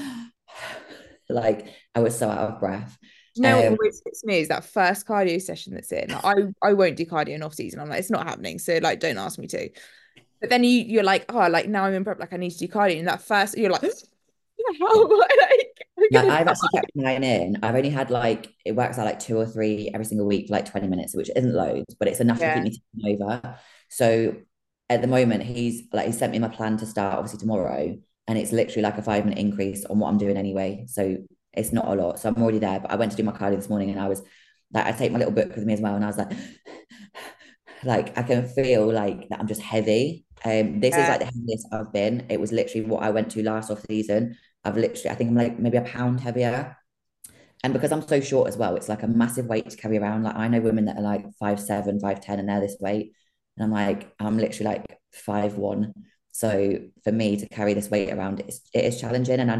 like I was so out of breath. Do you know what Um, always gets me is that first cardio session that's in. Like, I won't do cardio in off season. I'm like, it's not happening. So like, don't ask me to. But then you're like, oh, like now I'm in prep, like I need to do cardio. And that first, you're like, yeah. how like I'm Like gonna I've actually die. kept mine in. I've only had like it works out like two or three every single week for like 20 minutes, which isn't loads, but it's enough to keep Yeah, me ticking over. So at the moment, he sent me my plan to start obviously tomorrow, and it's literally like a 5 minute increase on what I'm doing anyway. So it's not a lot. So I'm already there. But I went to do my cardio this morning, and I was like, I take my little book with me as well, and I was like I can feel like that I'm just heavy. This is yeah, like the heaviest I've been. It was literally what I went to last off season. I've literally, I think I'm like maybe a pound heavier. And because I'm so short as well, it's like a massive weight to carry around. Like I know women that are like 5'7", 5'10", and they're this weight. And I'm like, I'm literally like 5'1". So for me to carry this weight around, it is challenging. And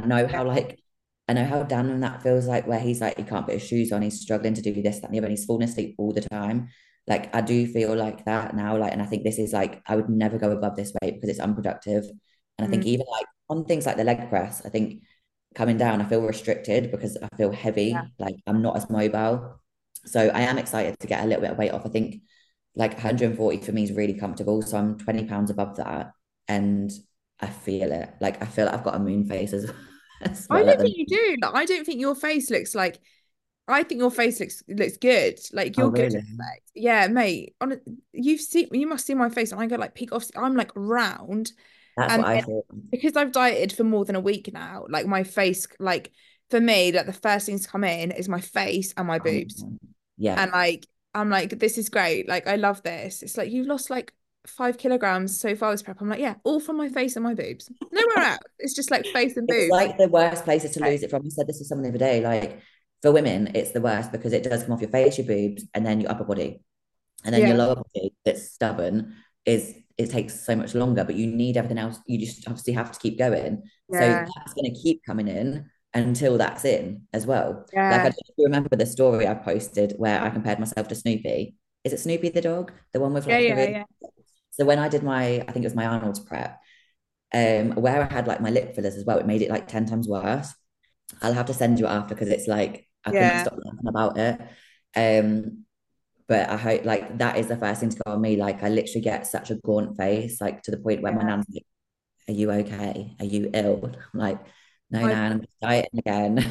I know how Dan and that feels like where he's like, he can't put his shoes on, he's struggling to do this, that, and the other, and he's falling asleep all the time. Like I do feel like that now. Like, and I think this is like, I would never go above this weight because it's unproductive. And I think mm, even like on things like the leg press, I think coming down, I feel restricted because I feel yeah. heavy, like I'm not as mobile. So I am excited to get a little bit of weight off. I think like 140 for me is really comfortable. So I'm 20 pounds above that. And I feel it. Like I feel like I've got a moon face as I well at don't the think you moment. do. Like, I don't think your face looks like. I think your face looks good. Like Oh, you're good really? at that. Yeah, mate. You must see my face, and I go like peak off. I'm like round, That's and what I then thought. because I've dieted for more than a week now, like my face, like for me, like the first things to come in is my face and my boobs, 100%. Yeah. and like I'm like, this is great. Like I love this. It's like you've lost like 5 kilograms so far this prep. I'm like, yeah, all from my face and my boobs. Nowhere else. It's just like face and It's boobs. like the worst places to Okay. lose it from. I said this to someone the other day. Like for women, it's the worst because it does come off your face, your boobs, and then your upper body. And then your Yeah, lower body that's stubborn is it takes so much longer, but you need everything else. You just obviously have to keep going. So yeah, that's going to keep coming in until that's in as well. Like I yeah, don't know if you remember the story I posted where I compared myself to Snoopy. Is it Snoopy the dog? The one with yeah, like the yeah, really. yeah. So when I did my, I think it was my Arnold's prep, where I had like my lip fillers as well, it made it like 10 times worse. I'll have to send you it after because it's like I couldn't Yeah. stop laughing about it. Um, but I hope like that is the first thing to go on me. Like I literally get such a gaunt face, like to the point where my Yeah. nan's like, "Are you okay? Are you ill?" I'm like, "No, I nan, I'm just dieting again."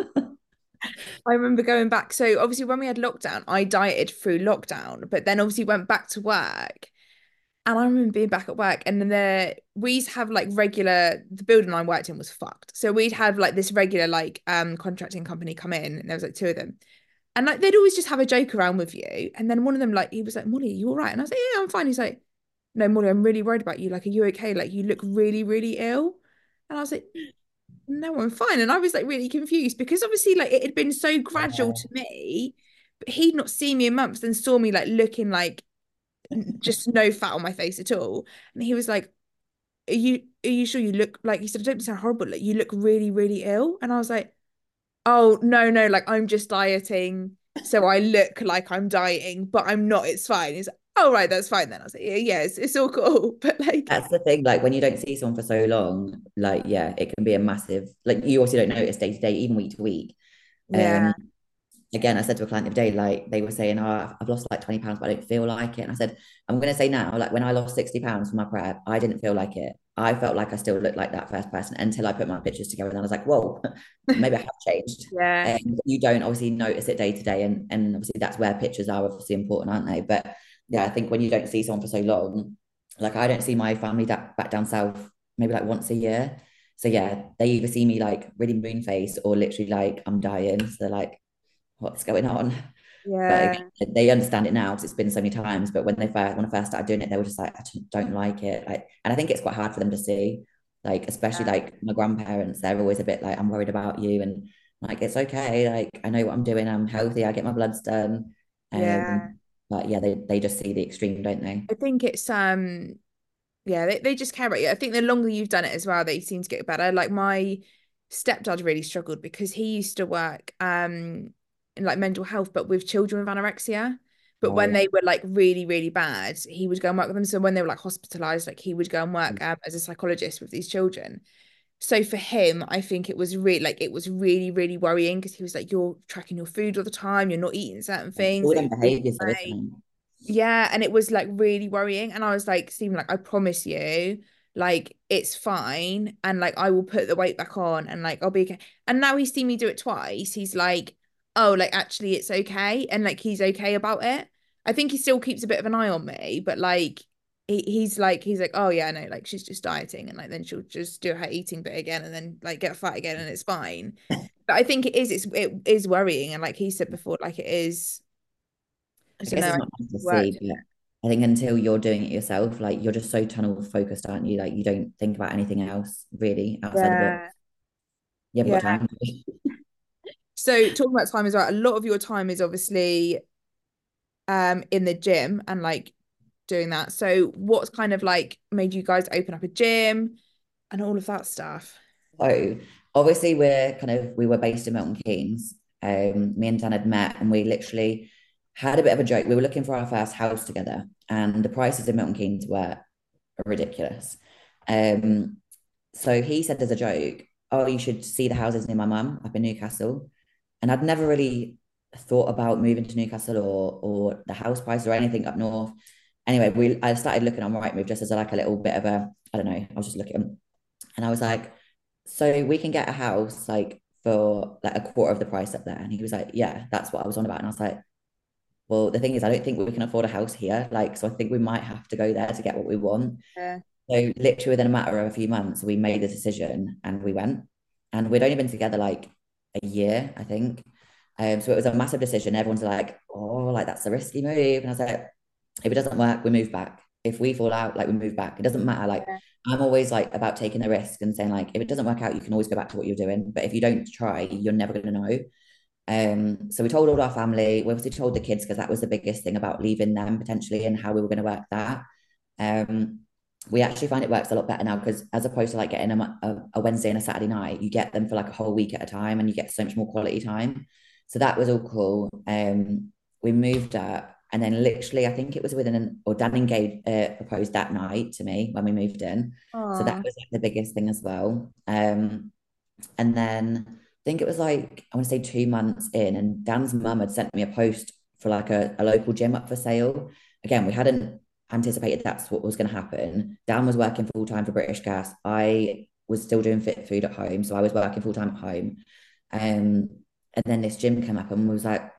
I remember going back. So obviously when we had lockdown, I dieted through lockdown, but then obviously went back to work. And I remember being back at work, and then we used to have like regular. The building I worked in was fucked, so we'd have like this regular like contracting company come in, and there was like two of them, and like they'd always just have a joke around with you. And then one of them like he was like, "Molly, you all right?" And I was like, "Yeah, I'm fine." He's like, "No, Molly, I'm really worried about you. Like, are you okay? Like, you look really, really ill." And I was like, "No, I'm fine." And I was like really confused because obviously like it had been so gradual Yeah. to me, but he'd not seen me in months and saw me like looking like just no fat on my face at all. And he was like, are you sure you look like, he said, don't sound horrible, like you look really, really ill. And I was like, oh no, no, like I'm just dieting. So I look like I'm dieting, but I'm not, it's fine. He's like, oh right, that's fine then. I was like, yeah, yeah, it's all cool. But like, That's the thing. Like when you don't see someone for so long, like yeah, it can be a massive. Like you also don't notice day to day, even week to week. yeah, Um, again, I said to a client the other day, like they were saying, "Oh, I've lost like 20 pounds, but I don't feel like it." And I said, "I'm gonna say now, like when I lost 60 pounds for my prep, I didn't feel like it. I felt like I still looked like that first person until I put my pictures together, and I was like, whoa, maybe I have changed." yeah, And you don't obviously notice it day to day, and obviously that's where pictures are obviously important, aren't they? But yeah, I think when you don't see someone for so long, like I don't see my family back down south maybe like once a year. So yeah, they either see me like really moon face or literally like I'm dying. So they're like, what's going on? But yeah, again, they understand it now because it's been so many times. But when I first started doing it, they were just like, I don't like it. Like, and I think it's quite hard for them to see. Like, especially yeah, like my grandparents, they're always a bit like, I'm worried about you, and like it's okay. Like I know what I'm doing. I'm healthy. I get my bloods done. yeah. But yeah, they just see the extreme, don't they? I think it's yeah, they just care about you. I think the longer you've done it as well, they seem to get better. Like my stepdad really struggled because he used to work like mental health, but with children with anorexia. But when Right. they were like really, really bad, he would go and work with them. So when they were like hospitalized, like he would go and work as a psychologist with these children. So for him, I think it was really, really worrying because he was like, you're tracking your food all the time, you're not eating certain It's things all that them you're walking behaviors though, away. isn't Yeah, and it was like really worrying. And I was like, Stephen, like, I promise you, like, it's fine. And like, I will put the weight back on and like, I'll be okay. And now he's seen me do it twice. He's like, oh, like, actually, it's okay. And like, he's okay about it. I think he still keeps a bit of an eye on me, but like, he's like, oh, yeah, no, like, she's just dieting. And like, then she'll just do her eating bit again and then like get fat again and it's fine. But I think it is worrying. And like he said before, like, it is, I I don't guess know, it's I not nice to see, worked. but I think until you're doing it yourself, like you're just so tunnel focused, aren't you? Like you don't think about anything else really outside the book. Yeah. You haven't got Yeah. time. So talking about time as well, a lot of your time is obviously in the gym and like doing that. So what's kind of like made you guys open up a gym and all of that stuff? So obviously we were based in Milton Keynes. Me and Dan had met and we literally had a bit of a joke. We were looking for our first house together and the prices in Milton Keynes were ridiculous. Um, so he said as a joke, oh, you should see the houses near my mum up in Newcastle. And I'd never really thought about moving to Newcastle or the house price or anything up north. Anyway, I started looking on Rightmove just as like a little bit of a, I don't know, I was just looking and I was like, so we can get a house like for like a quarter of the price up there. And he was like, yeah, that's what I was on about. And I was like, well, the thing is, I don't think we can afford a house here. Like, so I think we might have to go there to get what we want. Yeah. So literally within a matter of a few months, we made the decision and we went. And we'd only been together like a year, I think. So it was a massive decision. Everyone's like, oh, like that's a risky move. And I was like, if it doesn't work, we move back. If we fall out, like we move back. It doesn't matter. Like Yeah. I'm always like about taking the risk and saying like, if it doesn't work out, you can always go back to what you're doing. But if you don't try, you're never going to know. So we told all our family. We obviously told the kids because that was the biggest thing about leaving them potentially and how we were going to work that. Um, we actually find it works a lot better now because as opposed to like getting a Wednesday and a Saturday night, you get them for like a whole week at a time and you get so much more quality time. So that was all cool. We moved up and then literally I think it was or Dan engaged proposed that night to me when we moved in. So that Oh, was like the biggest thing as well. And then I think it was like I want to say 2 months in, and Dan's mum had sent me a post for like a local gym up for sale. Again, we hadn't anticipated that's what was going to happen. Dan was working full time for British Gas. I was still doing fit food at home, so I was working full time at home. Um, and then this gym came up and was like,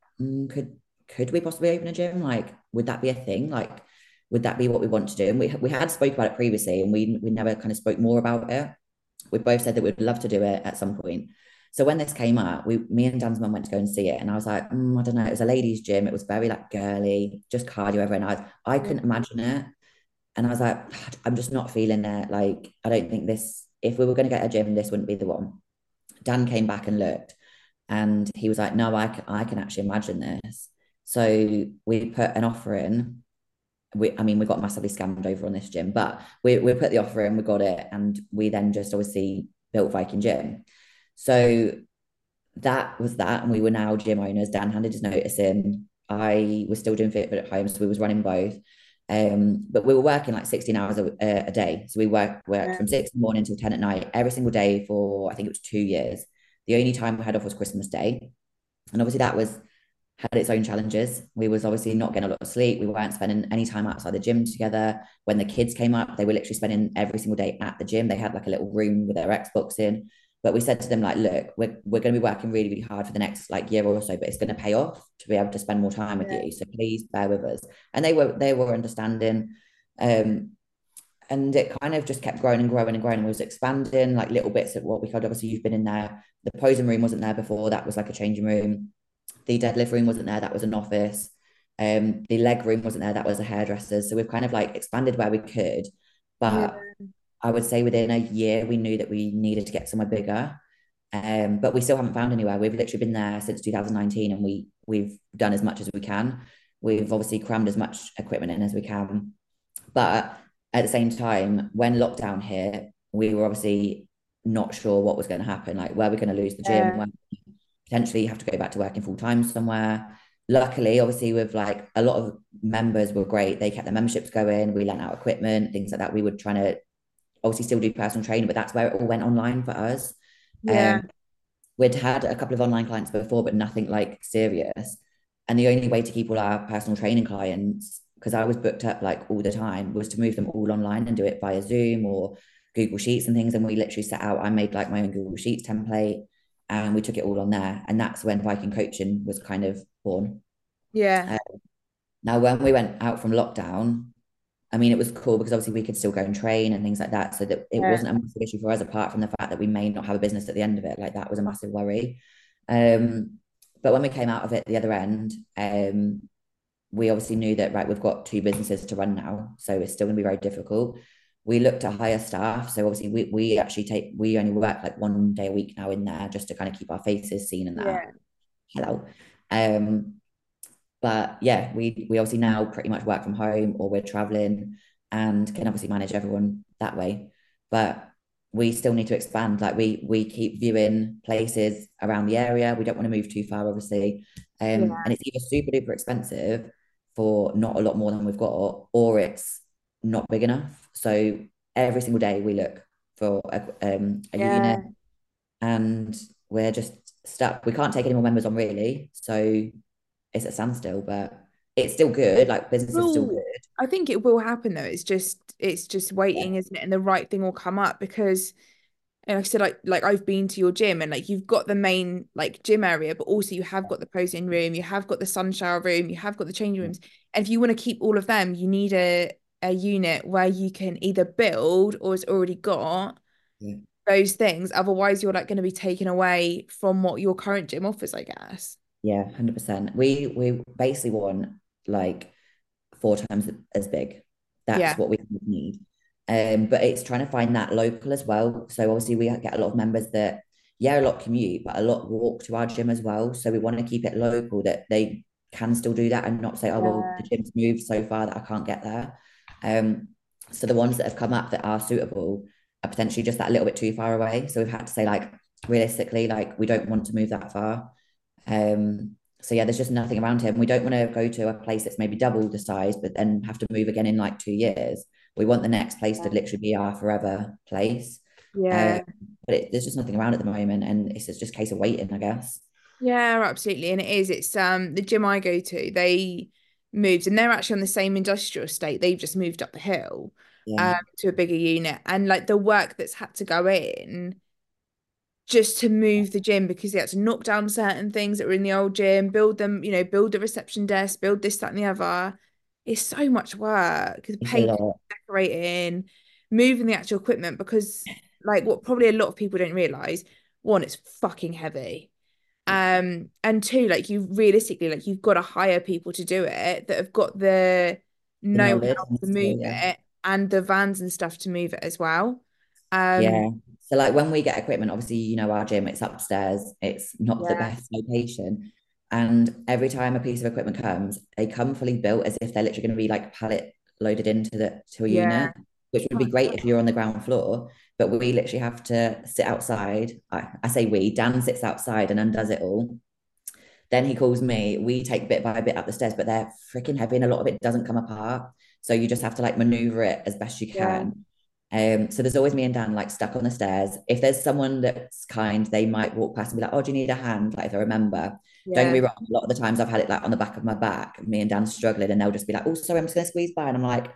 could we possibly open a gym? Like, would that be a thing? Like, would that be what we want to do? And we had spoke about it previously, and we never kind of spoke more about it. We both said that we'd love to do it at some point. So when this came up, me and Dan's mum went to go and see it, and I was like, I don't know. It was a ladies' gym. It was very like girly, just cardio every night. I yeah. couldn't imagine it, and I was like, I'm just not feeling it. Like, I don't think this. If we were going to get a gym, this wouldn't be the one. Dan came back and looked, and he was like, no, I can actually imagine this. So we put an offer in. I mean, we got massively scammed over on this gym, but we put the offer in, we got it, and we then just obviously built Viking Gym. So that was that, and we were now gym owners. Dan handed his notice in. I was still doing Fitbit at home, so we was running both. But we were working like 16 hours a day. So we worked Yeah. from 6 in the morning till 10 at night, every single day for I think it was 2 years. The only time we had off was Christmas Day. And obviously that was had its own challenges. We was obviously not getting a lot of sleep. We weren't spending any time outside the gym together. When the kids came up, they were literally spending every single day at the gym. They had like a little room with their Xbox in. But we said to them, like, look, we're going to be working really, really hard for the next like year or so, but it's going to pay off to be able to spend more time with Yeah. you. So please bear with us. And they were understanding. Um, and it kind of just kept growing and growing and growing. It was expanding like little bits of what we could. Obviously, you've been in there. The posing room wasn't there before. That was like a changing room. The deadlift room wasn't there. That was an office. The leg room wasn't there. That was a hairdresser's. So we've kind of like expanded where we could. Yeah. But I would say within a year, we knew that we needed to get somewhere bigger. But we still haven't found anywhere. We've literally been there since 2019 and we've done as much as we can. We've obviously crammed as much equipment in as we can. But at the same time, when lockdown hit, we were obviously not sure what was going to happen. Like, were we going to lose the gym? Yeah. Were potentially have to go back to working full time somewhere. Luckily, obviously, with like a lot of members were great. They kept their memberships going. We lent out equipment, things like that. We would try to obviously still do personal training, but that's where it all went online for us. Yeah. Um, we'd had a couple of online clients before, but nothing like serious. And the only way to keep all our personal training clients, because I was booked up like all the time, was to move them all online and do it via Zoom or Google Sheets and things. And we literally set out, I made like my own Google Sheets template and we took it all on there. And that's when Viking Coaching was kind of born. Yeah. Uh, Now, when we went out from lockdown, I mean, it was cool because obviously we could still go and train and things like that. So that it Yeah. wasn't a massive issue for us, apart from the fact that we may not have a business at the end of it. Like that was a massive worry. Um, but when we came out of it the other end, we obviously knew that, right, we've got two businesses to run now. So it's still going to be very difficult. We looked to hire staff. So obviously we only work like 1 day a week now in there just to kind of keep our faces seen and that. Yeah. Hello. Um, but yeah, we obviously now pretty much work from home or we're traveling and can obviously manage everyone that way. But we still need to expand. Like we keep viewing places around the area. We don't want to move too far, obviously. Yeah. And it's either super duper expensive for not a lot more than we've got, or it's not big enough. So every single day we look for a unit, Yeah. and we're just stuck. We can't take any more members on really. So it's a standstill, but it's still good. Like business is still good. Well, I think it will happen though. It's just Yeah, waiting, isn't it? And the right thing will come up because like I said, like I've been to your gym and like you've got the main like gym area, but also you have got the posing room, you have got the sun shower room, you have got the changing rooms. And if you want to keep all of them, you need a unit where you can either build or it's already got yeah, those things. Otherwise, you're like going to be taken away from what your current gym offers, I guess. yeah, 100%. We basically want like 4 times as big. That's Yeah. what we need. But it's trying to find that local as well. So obviously we get a lot of members that, yeah, a lot commute, but a lot walk to our gym as well. So we want to keep it local that they can still do that and not say, oh well, the Yeah. gym's moved so far that I can't get there. Um, so the ones that have come up that are suitable are potentially just that little bit too far away. So we've had to say like realistically, like we don't want to move that far. So yeah, there's just nothing around here. And we don't want to go to a place that's maybe double the size, but then have to move again in like 2 years. We want the next place to literally be our forever place. Um, Yeah. but there's just nothing around at the moment, and it's just a case of waiting, I guess. Yeah, absolutely. And it is. It's the gym I go to, they moved and they're actually on the same industrial estate. They've just moved up the hill Yeah, to a bigger unit. And like the work that's had to go in just to move the gym because they had to knock down certain things that were in the old gym, build them, build the reception desk, build this, that, and the other. It's so much work. The it's a painting, lot. decorating, moving the actual equipment because like what probably a lot of people don't realize, one, it's fucking heavy. And two, like you realistically, like you've got to hire people to do it that have got the The knowledge know-how and the to move skill, yeah. it and the vans and stuff to move it as well. Um, Yeah. So like when we get equipment, obviously, our gym, it's upstairs. It's not the yeah, best location. And every time a piece of equipment comes, they come fully built as if they're literally going to be like pallet loaded into the to a yeah. unit, which would be great if you're on the ground floor. But we literally have to sit outside. I say we, Dan sits outside and undoes it all. Then he calls me. We take bit by bit up the stairs, but they're freaking heavy and a lot of it doesn't come apart. So you just have to like maneuver it as best you Yeah, can. So there's always me and Dan like stuck on the stairs. If there's someone that's kind, they might walk past and be like, "Oh, do you need a hand?" Like if I remember. Don't get yeah. me wrong. A lot of the times I've had it like on the back of my back, me and Dan struggling, and they'll just be like, "Oh, sorry, I'm just gonna squeeze by," and I'm like,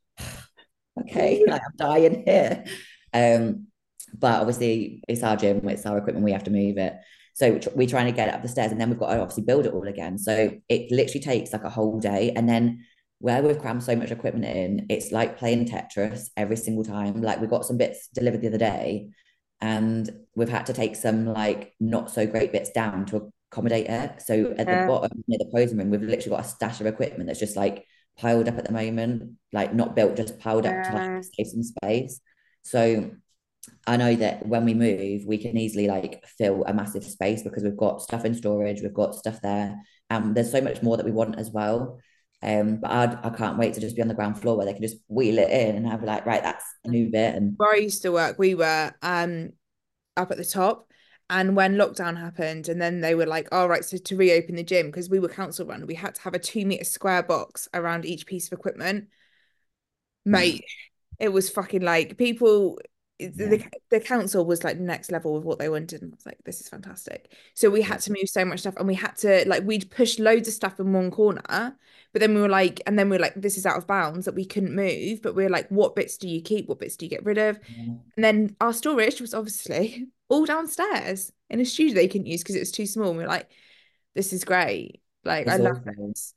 "Okay, like I'm dying here." Um, but obviously it's our gym, it's our equipment, we have to move it. So we're trying to get it up the stairs, and then we've got to obviously build it all again. So it literally takes like a whole day, and then where we've crammed so much equipment in, it's like playing Tetris every single time. Like we got some bits delivered the other day, and we've had to take some like not so great bits down to accommodate it. So at the Yeah, bottom near the posing room, we've literally got a stash of equipment that's just like piled up at the moment, like not built, just piled up to like yeah, save some space. So I know that when we move, we can easily like fill a massive space because we've got stuff in storage, we've got stuff there. There's so much more that we want as well. But I can't wait to just be on the ground floor where they can just wheel it in and have like, right, that's a new bit. And where I used to work, we were up at the top And when lockdown happened, and then they were like, all right, so to reopen the gym, because we were council run, we had to have a 2 meter square box around each piece of equipment. Mate, it was fucking like people, Yeah. the council was like next level with what they wanted. And I was like, this is fantastic. So we Yeah. had to move so much stuff, and we had to like, we'd push loads of stuff in one corner, but then we were like, and then we were like, this is out of bounds that we couldn't move. But we are like, what bits do you keep? What bits do you get rid of? And then our storage was obviously all downstairs in a studio they couldn't use because it was too small. And we were like, this is great. Like, I It's love awful. it.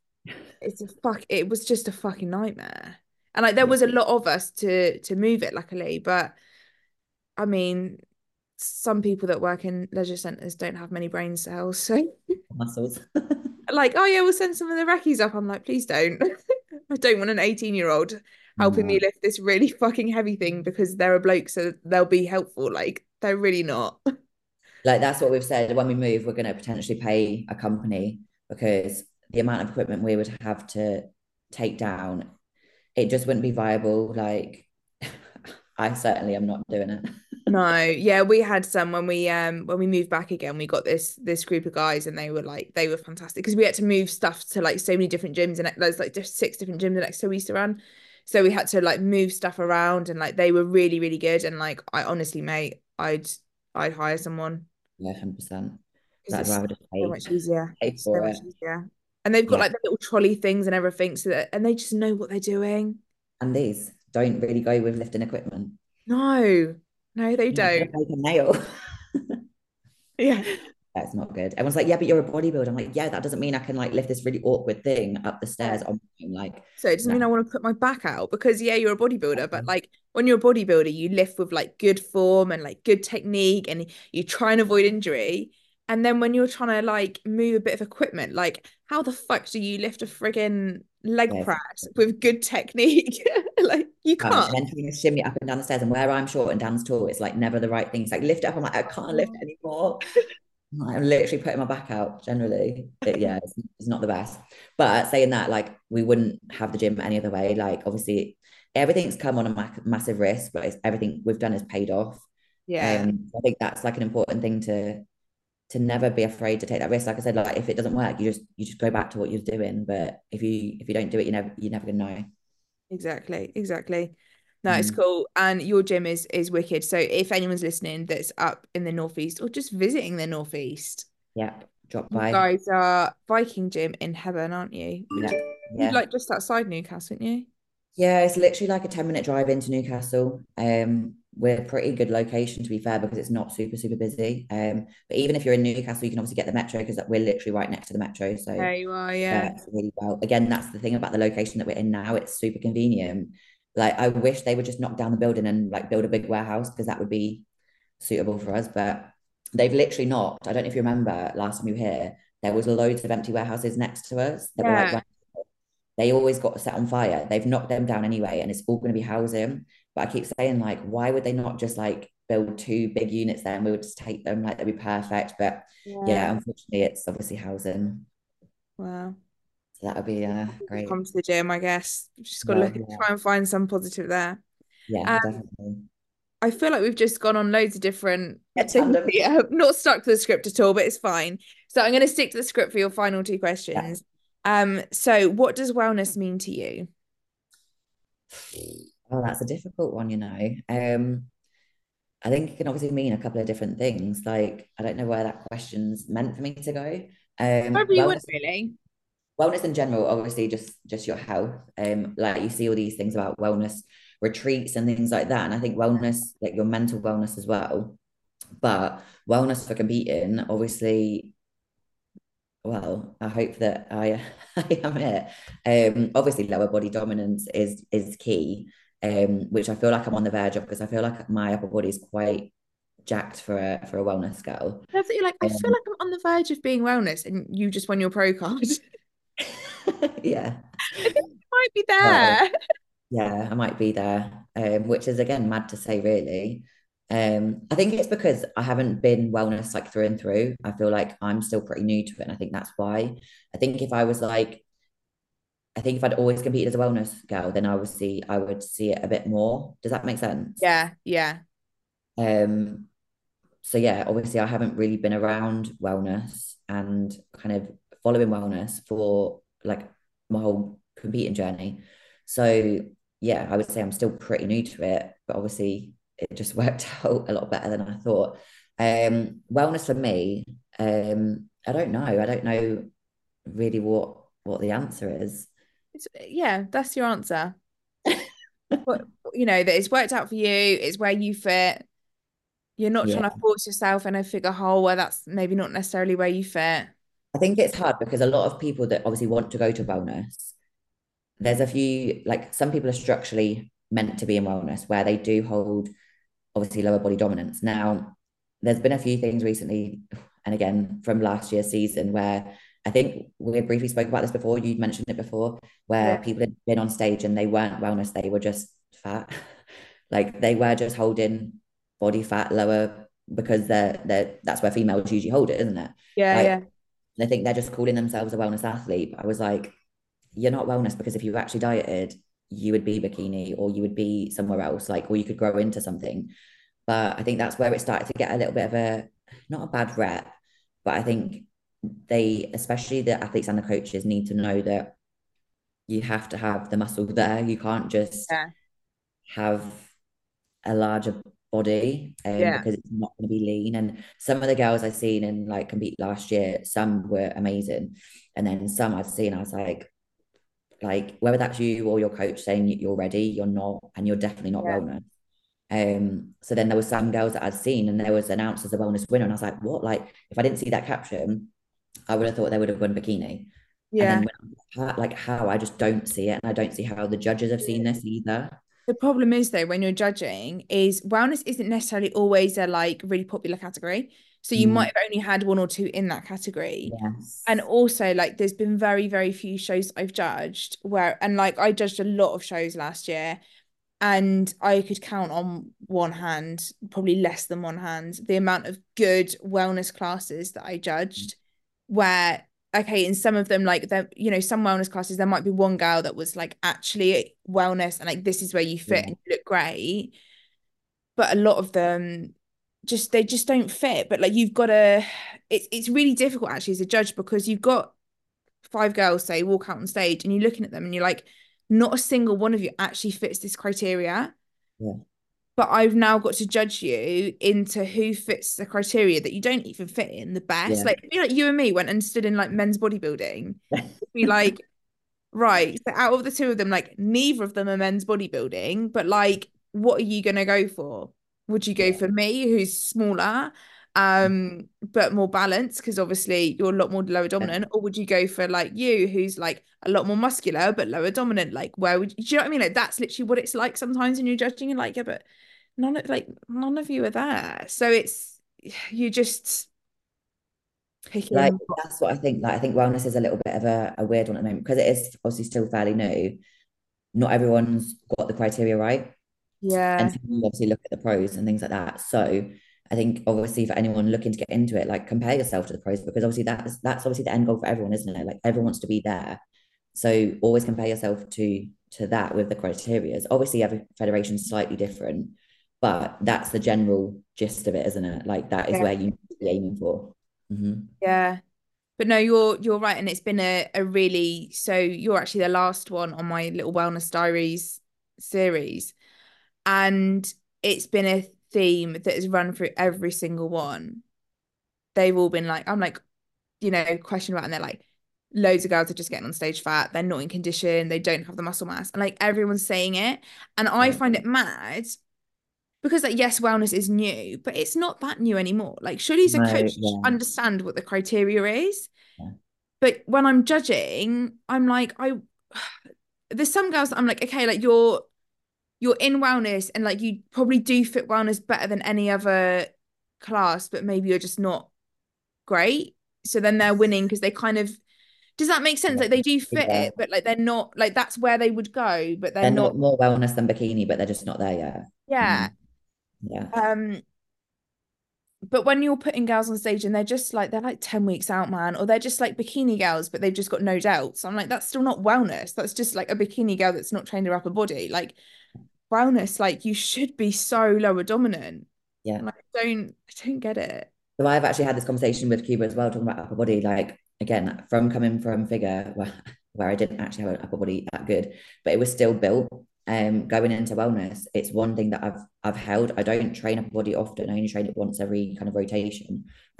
It was just a fucking nightmare. And like there was a lot of us to move it, luckily. But I mean, some people that work in leisure centres don't have many brain cells. So Muscles. like, oh yeah, we'll send some of the recce's up. I'm like, please don't. I don't want an 18-year-old helping me No. lift this really fucking heavy thing because they're a bloke, so they'll be helpful. Like, they're really not. Like that's what we've said. When we move, we're going to potentially pay a company because the amount of equipment we would have to take down, it just wouldn't be viable. Like I certainly am not doing it. No, yeah, we had some when we moved back again, we got this group of guys and they were fantastic because we had to move stuff to like so many different gyms and there's like just 6 different gyms next to we used to run. So we had to like move stuff around and like they were really, really good. And like I honestly, mate, I'd hire someone Yeah, 100%. because I'd it's rather just so much easier. pay So for much it. easier. And they've got Yeah. like the little trolley things and everything so that and they just know what they're doing. And these don't really go with lifting equipment. No, no, they You're not don't. going to break a nail. Yeah. That's not good. Everyone's like, yeah, but you're a bodybuilder. I'm like, yeah, that doesn't mean I can like lift this really awkward thing up the stairs on my own. Like, So it doesn't no. mean I want to put my back out because yeah, you're a bodybuilder, but like when you're a bodybuilder, you lift with like good form and like good technique and you try and avoid injury. And then when you're trying to like move a bit of equipment, like how the fuck do you lift a friggin' leg Yes. press with good technique? Like you And can't. then trying to shimmy up and down the stairs, and where I'm short and Dan's tall, it's like never the right thing. It's like lift up. I'm like, I can't lift anymore. I'm literally putting my back out generally. Yeah, it's not the best. But saying that, like, we wouldn't have the gym any other way. Like, obviously, everything's come on a massive risk, but everything we've done is paid off. Yeah, I think that's like an important thing to never be afraid to take that risk. Like I said, like if it doesn't work, you just go back to what you're doing. But if you don't do it, you're never gonna know. exactly, exactly. No, it's Mm. cool. And your gym is wicked. So if anyone's listening that's up in the northeast or just visiting the northeast, Yeah, drop you by. guys are Viking Gym in Hebburn, aren't you? Which Yeah, you yeah. like just outside Newcastle, aren't you? Yeah, it's literally like a 10-minute drive into Newcastle. We're a pretty good location to be fair because it's not super, super busy. But even if you're in Newcastle, you can obviously get the metro because we're literally right next to the metro. So There you are, yeah. works really well. Again, that's the thing about the location that we're in now. It's super convenient. Like I wish they would just knock down the building and like build a big warehouse because that would be suitable for us. But they've literally not. I don't know if you remember last time you were here, there was loads of empty warehouses next to us that were like Yeah. they always got set on fire. They've knocked them down anyway, and it's all going to be housing. But I keep saying, like, why would they not just like build two big units there and we would just take them? Like, that'd be perfect. But yeah, Yeah. unfortunately, it's obviously housing. Wow. So that would be Just great. come to the gym, I guess. Just got to Well, look yeah, try and find some positive there. yeah, Um, definitely. I feel like we've just gone on loads of different Yeah, things tandem. here. Not stuck to the script at all, but it's fine. So I'm going to stick to the script for your final two Yeah. questions. So what does wellness mean to you? Oh, that's a difficult one, you know. I think it can obviously mean a couple of different things. Like, I don't know where that question's meant for me to go. Whatever you want, Wellness really. wellness in general, obviously just your health. Like you see all these things about wellness retreats and things like that. And I think wellness, like your mental wellness as well. But wellness for competing, obviously, well, I hope that I I am it. Obviously lower body dominance is key. Which I feel like I'm on the verge of because I feel like my upper body is quite jacked for a wellness girl. That's it, you're like, I feel Um, like I'm on the verge of being wellness, and you just won your pro card. yeah. I think you might be Well, there. yeah, I might be there, which is again mad to say, really. I think it's because I haven't been wellness like through and through. I feel like I'm still pretty new to it, and I think that's why. I think if I was like, I think if I'd always competed as a wellness girl, then I would see it a bit more. Does that make sense? Yeah, yeah. Um, so yeah, obviously I haven't really been around wellness and kind of following wellness for like my whole competing journey. So yeah, I would say I'm still pretty new to it, but obviously it just worked out a lot better than I thought. Wellness for me, I don't know. I don't know really what the answer is. Yeah, that's your answer. But that it's worked out for you, it's where you fit. You're not Yeah. trying to force yourself in a figure hole where that's maybe not necessarily where you fit. I think it's hard because a lot of people that obviously want to go to wellness, there's a few, like some people are structurally meant to be in wellness where they do hold obviously lower body dominance. Now, there's been a few things recently, and again from last year's season, where I think we had briefly spoke about this before. You'd mentioned it before, where Yeah. people had been on stage and they weren't wellness, they were just fat. Like they were just holding body fat lower because they're that's where females usually hold it, isn't it? Yeah, Like yeah. they think they're just calling themselves a wellness athlete. But I was like, you're not wellness because if you actually dieted, you would be bikini or you would be somewhere else, like, or you could grow into something. But I think that's where it started to get a little bit of a, not a bad rep, but I think they, especially the athletes and the coaches, need to know that you have to have the muscle there. You can't just Yeah. have a larger body Yeah. because it's not going to be lean. And some of the girls I've seen in like compete last year, some were amazing. And then some I've seen, I was like whether that's you or your coach saying you're ready, you're not, and you're definitely not Yeah. wellness. So then there was some girls that I'd seen and there was announced as a wellness winner. And I was like, what? Like, if I didn't see that caption, I would have thought they would have won bikini. And Yeah. then when, like how I just don't see it. And I don't see how the judges have seen this either. The problem is though, when you're judging, is wellness isn't necessarily always a like really popular category. So you might Mm, have only had one or two in that category. And yes. also like there's been very, very few shows I've judged where and like I judged a lot of shows last year and I could count on one hand, probably less than one hand, the amount of good wellness classes that I judged where okay, in some of them, like there, some wellness classes, there might be one girl that was like actually wellness and like this is where you fit Yeah. and you look great. But a lot of them they just don't fit. But like you've got to it's really difficult actually as a judge because you've got five girls say walk out on stage and you're looking at them and you're like, not a single one of you actually fits this criteria. Yeah. But I've now got to judge you into who fits the criteria that you don't even fit in the best. Yeah. Like, like you and me went and stood in like men's bodybuilding. Be like, right, so out of the two of them, like neither of them are men's bodybuilding, but like, what are you gonna go for? Would you go Yeah. for me, who's smaller, but more balanced, because obviously you're a lot more lower dominant, or would you go for like you, who's like a lot more muscular but lower dominant? Like, where would do you know what I mean? Like, that's literally what it's like sometimes when you're judging and like, yeah, but none of you are there. So it's you just Like picking. that's what I think. Like I think wellness is a little bit of a weird one at the moment because it is obviously still fairly new. Not everyone's got the criteria right. And Yeah, so you obviously look at the pros and things like that. So I think obviously for anyone looking to get into it, like compare yourself to the pros because obviously that's obviously the end goal for everyone, isn't it? Like everyone wants to be there. So always compare yourself to that with the criteria. Obviously every federation is slightly different, but that's the general gist of it, isn't it? Like that is yeah, where you need to be aiming for. Mm-hmm. yeah. But no, you're right, and it's been a really so you're actually the last one on my little wellness diaries series, and it's been a theme that has run through every single one. They've all been like, I'm like, question about, and they're like, loads of girls are just getting on stage fat, they're not in condition, they don't have the muscle mass, and like everyone's saying it, and I Yeah. find it mad because like yes, wellness is new, but it's not that new anymore. Like surely as a No, coach, you should yeah. understand what the criteria is. Yeah. But when I'm judging, I'm like, there's some girls that I'm like, okay, like you're in wellness and like you probably do fit wellness better than any other class, but maybe you're just not great. So then they're winning because they kind of does that make sense? Yeah. Like they do fit Yeah. it, but like they're not like that's where they would go, but they're They're not. not more wellness than bikini, but they're just not there yet. Yeah. Mhm. Yeah. Um, but when you're putting girls on stage and they're like 10 weeks out, man, or they're just like bikini girls, but they've just got no delts. I'm like, that's still not wellness. That's just like a bikini girl that's not trained her upper body. Like wellness, like you should be so lower dominant. Yeah. Like, I don't get it. So I've actually had this conversation with Cuba as well, talking about upper body. Like again, from coming from figure where I didn't actually have an upper body that good, but it was still built. Going into wellness, it's one thing that I've held. I don't train upper body often. I only train it once every kind of rotation.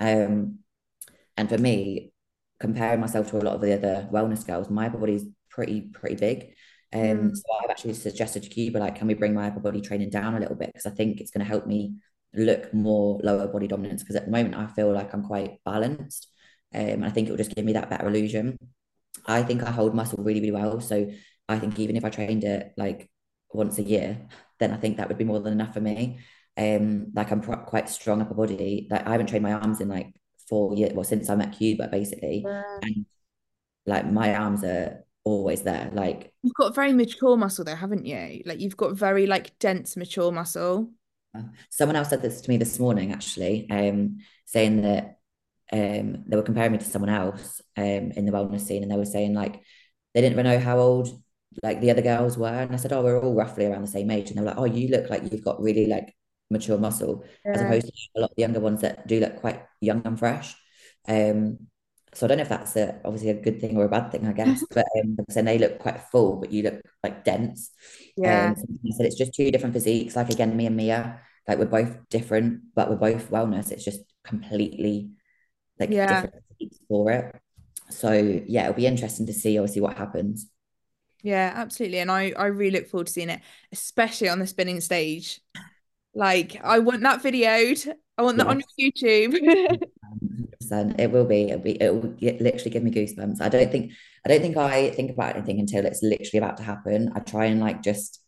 And for me, comparing myself to a lot of the other wellness girls, my upper body is pretty big. Mm, So I've actually suggested to Cuba, like, can we bring my upper body training down a little bit? Because I think it's going to help me look more lower body dominance. Because at the moment, I feel like I'm quite balanced. And I think it will just give me that better illusion. I think I hold muscle really well. So I think even if I trained it like once a year, then I think that would be more than enough for me. Like I'm quite strong upper body. Like I haven't trained my arms in like 4 years, well, since I met Cuba, basically. yeah. And like my arms are always there. Like You've got very mature muscle though, haven't you? Like you've got very like dense, mature muscle. someone else said this to me this morning, actually, saying that they were comparing me to someone else in the wellness scene, and they were saying like they didn't even know how old like the other girls were, and I said, oh, we're all roughly around the same age, and they were like, oh, you look like you've got really like mature muscle, as Yeah. opposed to a lot of the younger ones that do look quite young and fresh. Um, so I don't know if that's obviously a good thing or a bad thing, I guess, but saying they look quite full, but you look like dense. Yeah. So I said it's just two different physiques. Like again, me and Mia, like we're both different, but we're both wellness. It's just completely like Yeah. different for it. So yeah, it'll be interesting to see obviously what happens. Yeah, absolutely. And I really look forward to seeing it, especially on the spinning stage. Like I want that videoed. I want that Yeah. on YouTube. 100%. It will literally give me goosebumps. I don't think I think about anything until it's literally about to happen. I try and like just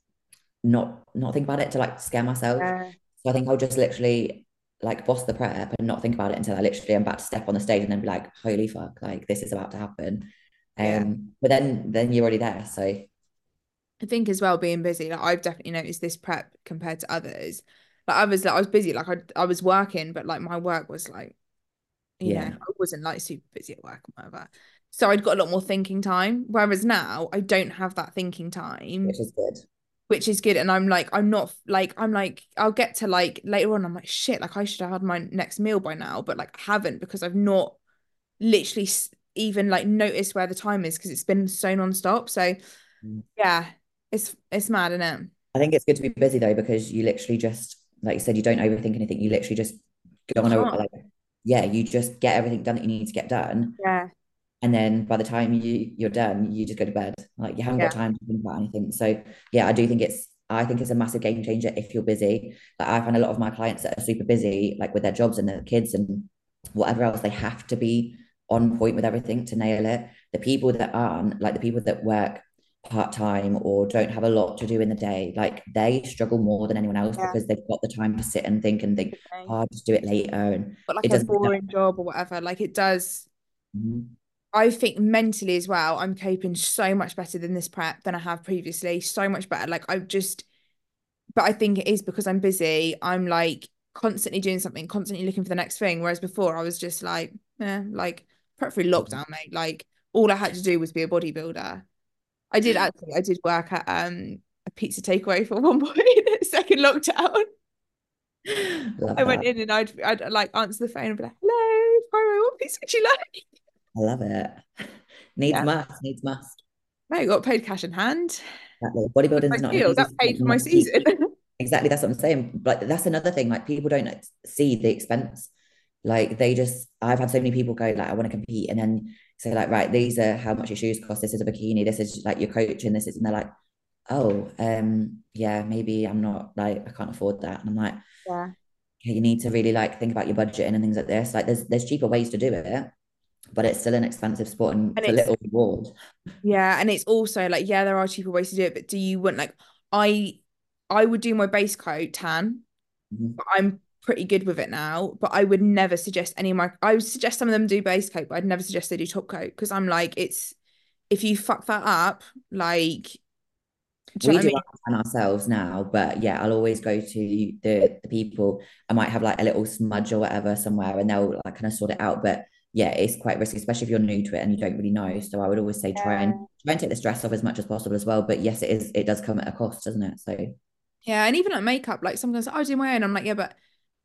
not think about it to like scare myself. Yeah. So I think I'll just literally like boss the prep and not think about it until I literally am about to step on the stage and then be like, holy fuck, like this is about to happen. Yeah. But then you're already there. So I think as well being busy, like I've definitely noticed this prep compared to others. Like others, like I was busy, like I was working, but like my work was like, yeah, I wasn't like super busy at work or whatever. So I'd got a lot more thinking time. Whereas now I don't have that thinking which time, is good. which is good. And I'm like, I'm not like, I'm like, I'll get to like later on, I'm like, shit, like I should have had my next meal by now, but like I haven't because I've not literally even like noticed where the time is because it's been so non-stop. So yeah, it's mad, isn't it? I think it's good to be busy though, because you literally just, like you said, you don't overthink anything. You literally just go You on a, can't. like, yeah, you just get everything done that you need to get done. Yeah. And then by the time you're done, you just go to bed. Like you haven't got Yeah. time to think about anything. So yeah, I think it's a massive game changer if you're busy. Like I find a lot of my clients that are super busy, like with their jobs and their kids and whatever else, they have to be on point with everything to nail it. The people that aren't, like the people that work part-time or don't have a lot to do in the day, like they struggle more than anyone else Yeah. because they've got the time to sit and think, Okay. oh, I'll just do it later. And But like it a doesn't. boring job or whatever, like it does. I think mentally as well, I'm coping so much better than this prep than I have previously. So much better. Like I've just, but I think it is because I'm busy. I'm like constantly doing something, constantly looking for the next thing. Whereas before I was just like, like prep through lockdown, mate. Like all I had to do was be a bodybuilder. I did work at a pizza takeaway for one point, second lockdown. Love I went that. in and I'd like answer the phone and be like, hello, Pyro, what pizza would you like? I love it. Yeah. Needs must. No, got paid cash in hand. Exactly. That's Bodybuilding my is not an deal. easy That sport. paid for You my have to keep. season. Exactly, that's what I'm saying. But that's another thing. Like people don't see the expense. Like they just, I've had so many people go like, I want to compete, and then say like, right, these are how much your shoes cost. This is a bikini. This is like your coach, and this is, and they're like, oh, yeah, maybe I'm not like I can't afford that. And I'm like, Yeah. okay, you need to really like think about your budget and things like this. Like there's cheaper ways to do it, but it's still an expensive sport and And for it's little reward. yeah, and it's also like, yeah, there are cheaper ways to do it, but do you want like I I would do my base coat tan, Mhm. but I'm pretty good with it now. But I would never suggest any of my I would suggest some of them do base coat, but I'd never suggest they do top coat because I'm like, it's if you fuck that up, like do you We know what do I mean? our plan ourselves now, but yeah, I'll always go to the people. I might have like a little smudge or whatever somewhere, and they'll like kind of sort it out. But yeah, it's quite risky, especially if you're new to it and you don't really know. So I would always say Yeah. try and take the stress off as much as possible as well. But yes, it does come at a cost, doesn't it? So Yeah, and even like makeup, like sometimes I do my own. I'm like, yeah, but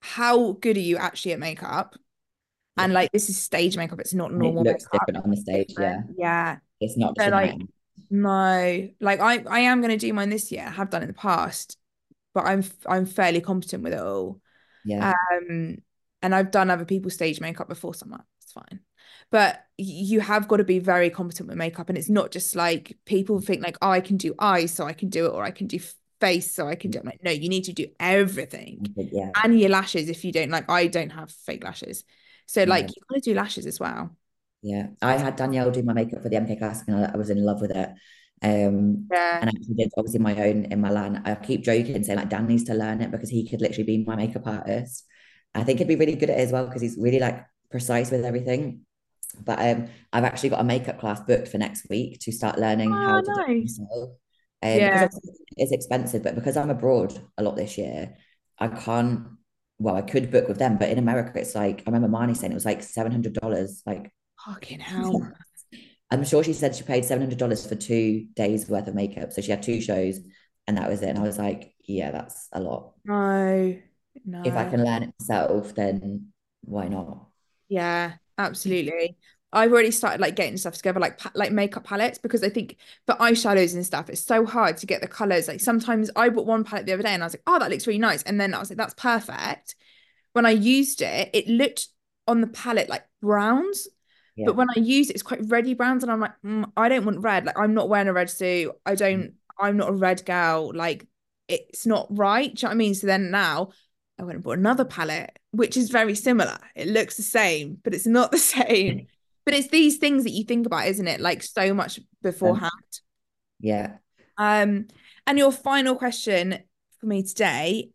how good are you actually at makeup? And Yeah. like this is stage makeup, it's not And it normal looks makeup. different on the It's stage. Yeah. different. Yeah. It's not just So a night like out. no, like I am gonna do mine this year. I have done in the past, but I'm fairly competent with it all. Yeah. Um, and I've done other people's stage makeup before, so I'm like, it's fine. But you have got to be very competent with makeup, and it's not just like people think like, oh, I can do eyes, so I can do it, or I can do face, so I can do it. I'm like, no, you need to do everything, Yeah. and your lashes if you don't like. I don't have fake lashes, so like Yeah. you got to do lashes as well. Yeah. I had Danielle do my makeup for the MK Classic and I was in love with it. Yeah. And I actually did obviously my own in Milan. I keep joking saying like Dan needs to learn it because he could literally be my makeup artist. I think he'd be really good at it as well because he's really like precise with everything. But I've actually got a makeup class booked for next week to start learning how Oh, to do it nice. myself. Because Yeah. obviously it's expensive, but because I'm abroad a lot this year, I can't. Well, I could book with them, but in America, it's like I remember Marnie saying it was like $700. Like, Fucking hell. I'm sure she said she paid $700 for 2 days worth of makeup. So she had two shows, and that was it. And I was like, yeah, that's a lot. No, If I no. can learn it myself, then why not? Yeah, absolutely. I've already started like getting stuff together, like like makeup palettes, because I think for eyeshadows and stuff, it's so hard to get the colors. Like sometimes I bought one palette the other day and I was like, oh, that looks really nice. And then I was like, that's perfect. When I used it, it looked on the palette like browns. But Yeah. when I use it, it's quite reddy browns. And I'm like, I don't want red. Like I'm not wearing a red suit. I'm not a red girl. Like it's not right. Do you know what I mean? So then now I went and bought another palette, which is very similar. It looks the same, but it's not the same. But it's these things that you think about, isn't it? Like so much beforehand. Yeah. Um, and your final question for me today,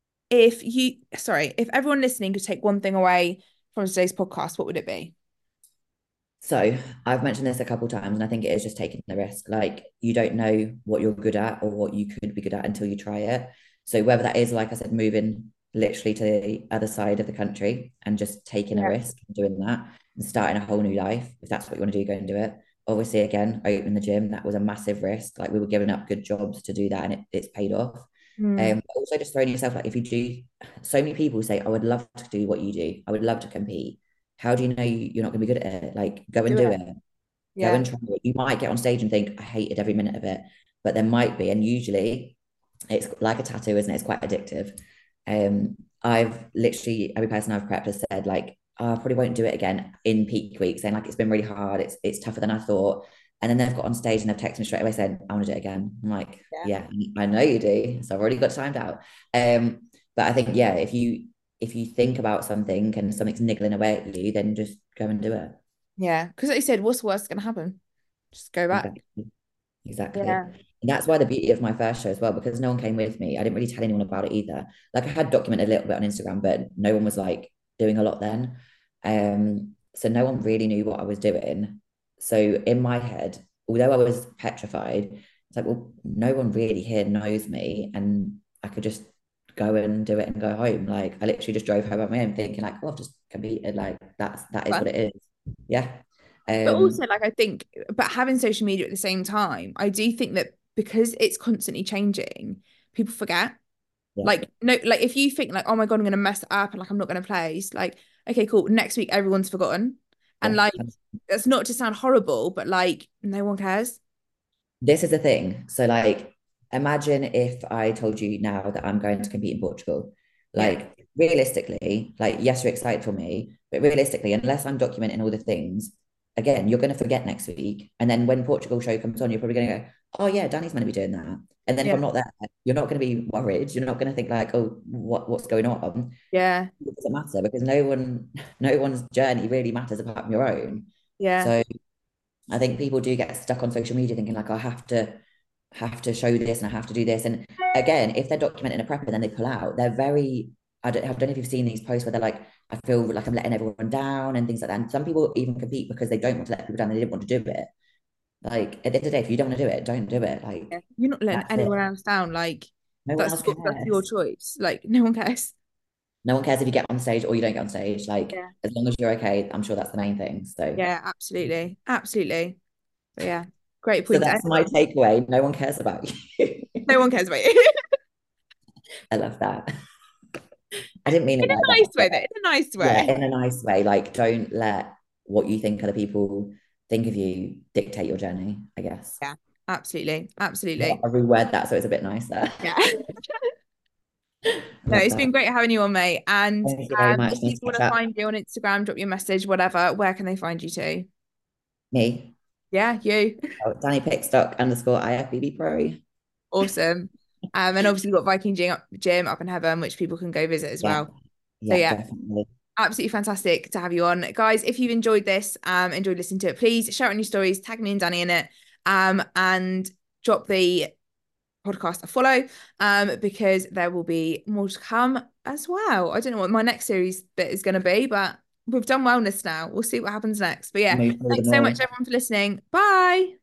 if everyone listening could take one thing away from today's podcast, what would it be? So I've mentioned this a couple of times, and I think it is just taking the risk. Like you don't know what you're good at or what you could be good at until you try it. So whether that is, like I said, moving literally to the other side of the country and just taking a Yeah. risk, doing that and starting a whole new life. If that's what you want to do, go and do it. Obviously, again, opening the gym, that was a massive risk. Like we were giving up good jobs to do that and it's paid off. Mm, But also just throwing yourself like if you do, so many people say, I would love to do what you do. I would love to compete. How do you know you're not going to be good at it? Like, go and do do it. it. Go Yeah. and try it. You might get on stage and think, I hated every minute of it, but there might be. And usually it's like a tattoo, isn't it? It's quite addictive. I've literally, every person I've prepped has said, like, oh, I probably won't do it again in peak week, saying, like, it's been really hard. It's tougher than I thought. And then they've got on stage and they've texted me straight away saying, I want to do it again. I'm like, Yeah. yeah, I know you do. So I've already got timed out. But I think, yeah, if you think about something and something's niggling away at you, then just go and do it. Yeah. Because like you said, what's the worst going to happen? Just go back. Exactly. Exactly. Yeah. And that's why the beauty of my first show as well, because no one came with me. I didn't really tell anyone about it either. Like I had documented a little bit on Instagram, but no one was like doing a lot then. So no one really knew what I was doing. So in my head, although I was petrified, it's like, well, no one really here knows me. And I could just go and do it and go home. Like I literally just drove home on my own thinking like, oh, I've just competed. Like that is what Fun. it is. Yeah. But also, Um, like, I think, but having social media at the same time, I do think that because it's constantly changing, people forget. yeah. Like, no, like if you think like, oh my God, I'm gonna mess it up and like I'm not gonna place, like, okay, cool. Next week everyone's forgotten. And Yeah. like that's not to sound horrible, but like no one cares. This is the thing. So, like, imagine if I told you now that I'm going to compete in Portugal. Yeah. Like, realistically, like, yes, you're excited for me, but realistically, unless I'm documenting all the things, again, you're going to forget next week. And then when Portugal show comes on, you're probably going to go, oh, yeah, Danny's going to be doing that. And then if Yeah. I'm not there, you're not going to be worried. You're not going to think like, oh, what's going on? Yeah. It doesn't matter because no one's journey really matters apart from your own. Yeah. So I think people do get stuck on social media thinking like I have to show this and I have to do this. And again, if they're documenting a prepper, then they pull out. They're very I don't know if you've seen these posts where they're like, I feel like I'm letting everyone down and things like that. And some people even compete because they don't want to let people down. They didn't want to do it. Like at the end of the day, if you don't want to do it, don't do it. Yeah. Like You're not letting that's it. anyone else down. Like No one else that's your cares. choice. Like no one cares. No one cares if you get on stage or you don't get on stage. Like Yeah. as long as you're okay, I'm sure that's the main thing. So Yeah, absolutely. Absolutely. But yeah, great so point to that's end my on. takeaway. No one cares about you. No one cares about you. I love that. I didn't mean it In a like nice that, way, but though. In a nice yeah, way. in a nice way. Like, don't let what you think other people think of you dictate your journey, I guess. Yeah, absolutely. Yeah, Absolutely. I reword that so it's a bit nicer. Yeah. No, Love it's been that. great having you on, mate. And Thank you very much. if Nice people to want catch to up. find you on Instagram, drop your message, whatever, where can they find you to? Me, Yeah, you. Danny Pickstock _ IFBB Pro. Awesome. And obviously you've got Viking gym up in Heaven, which people can go visit as Yeah, well. So yeah, yeah, definitely. absolutely fantastic to have you on. Guys, if you've enjoyed this, enjoyed listening to it, please share it on your stories, tag me and Danny in it, and drop the podcast a follow, because there will be more to come as well. I don't know what my next series bit is going to be, but we've done wellness now. We'll see what happens next. But yeah, Move through them thanks so much all. everyone for listening. Bye.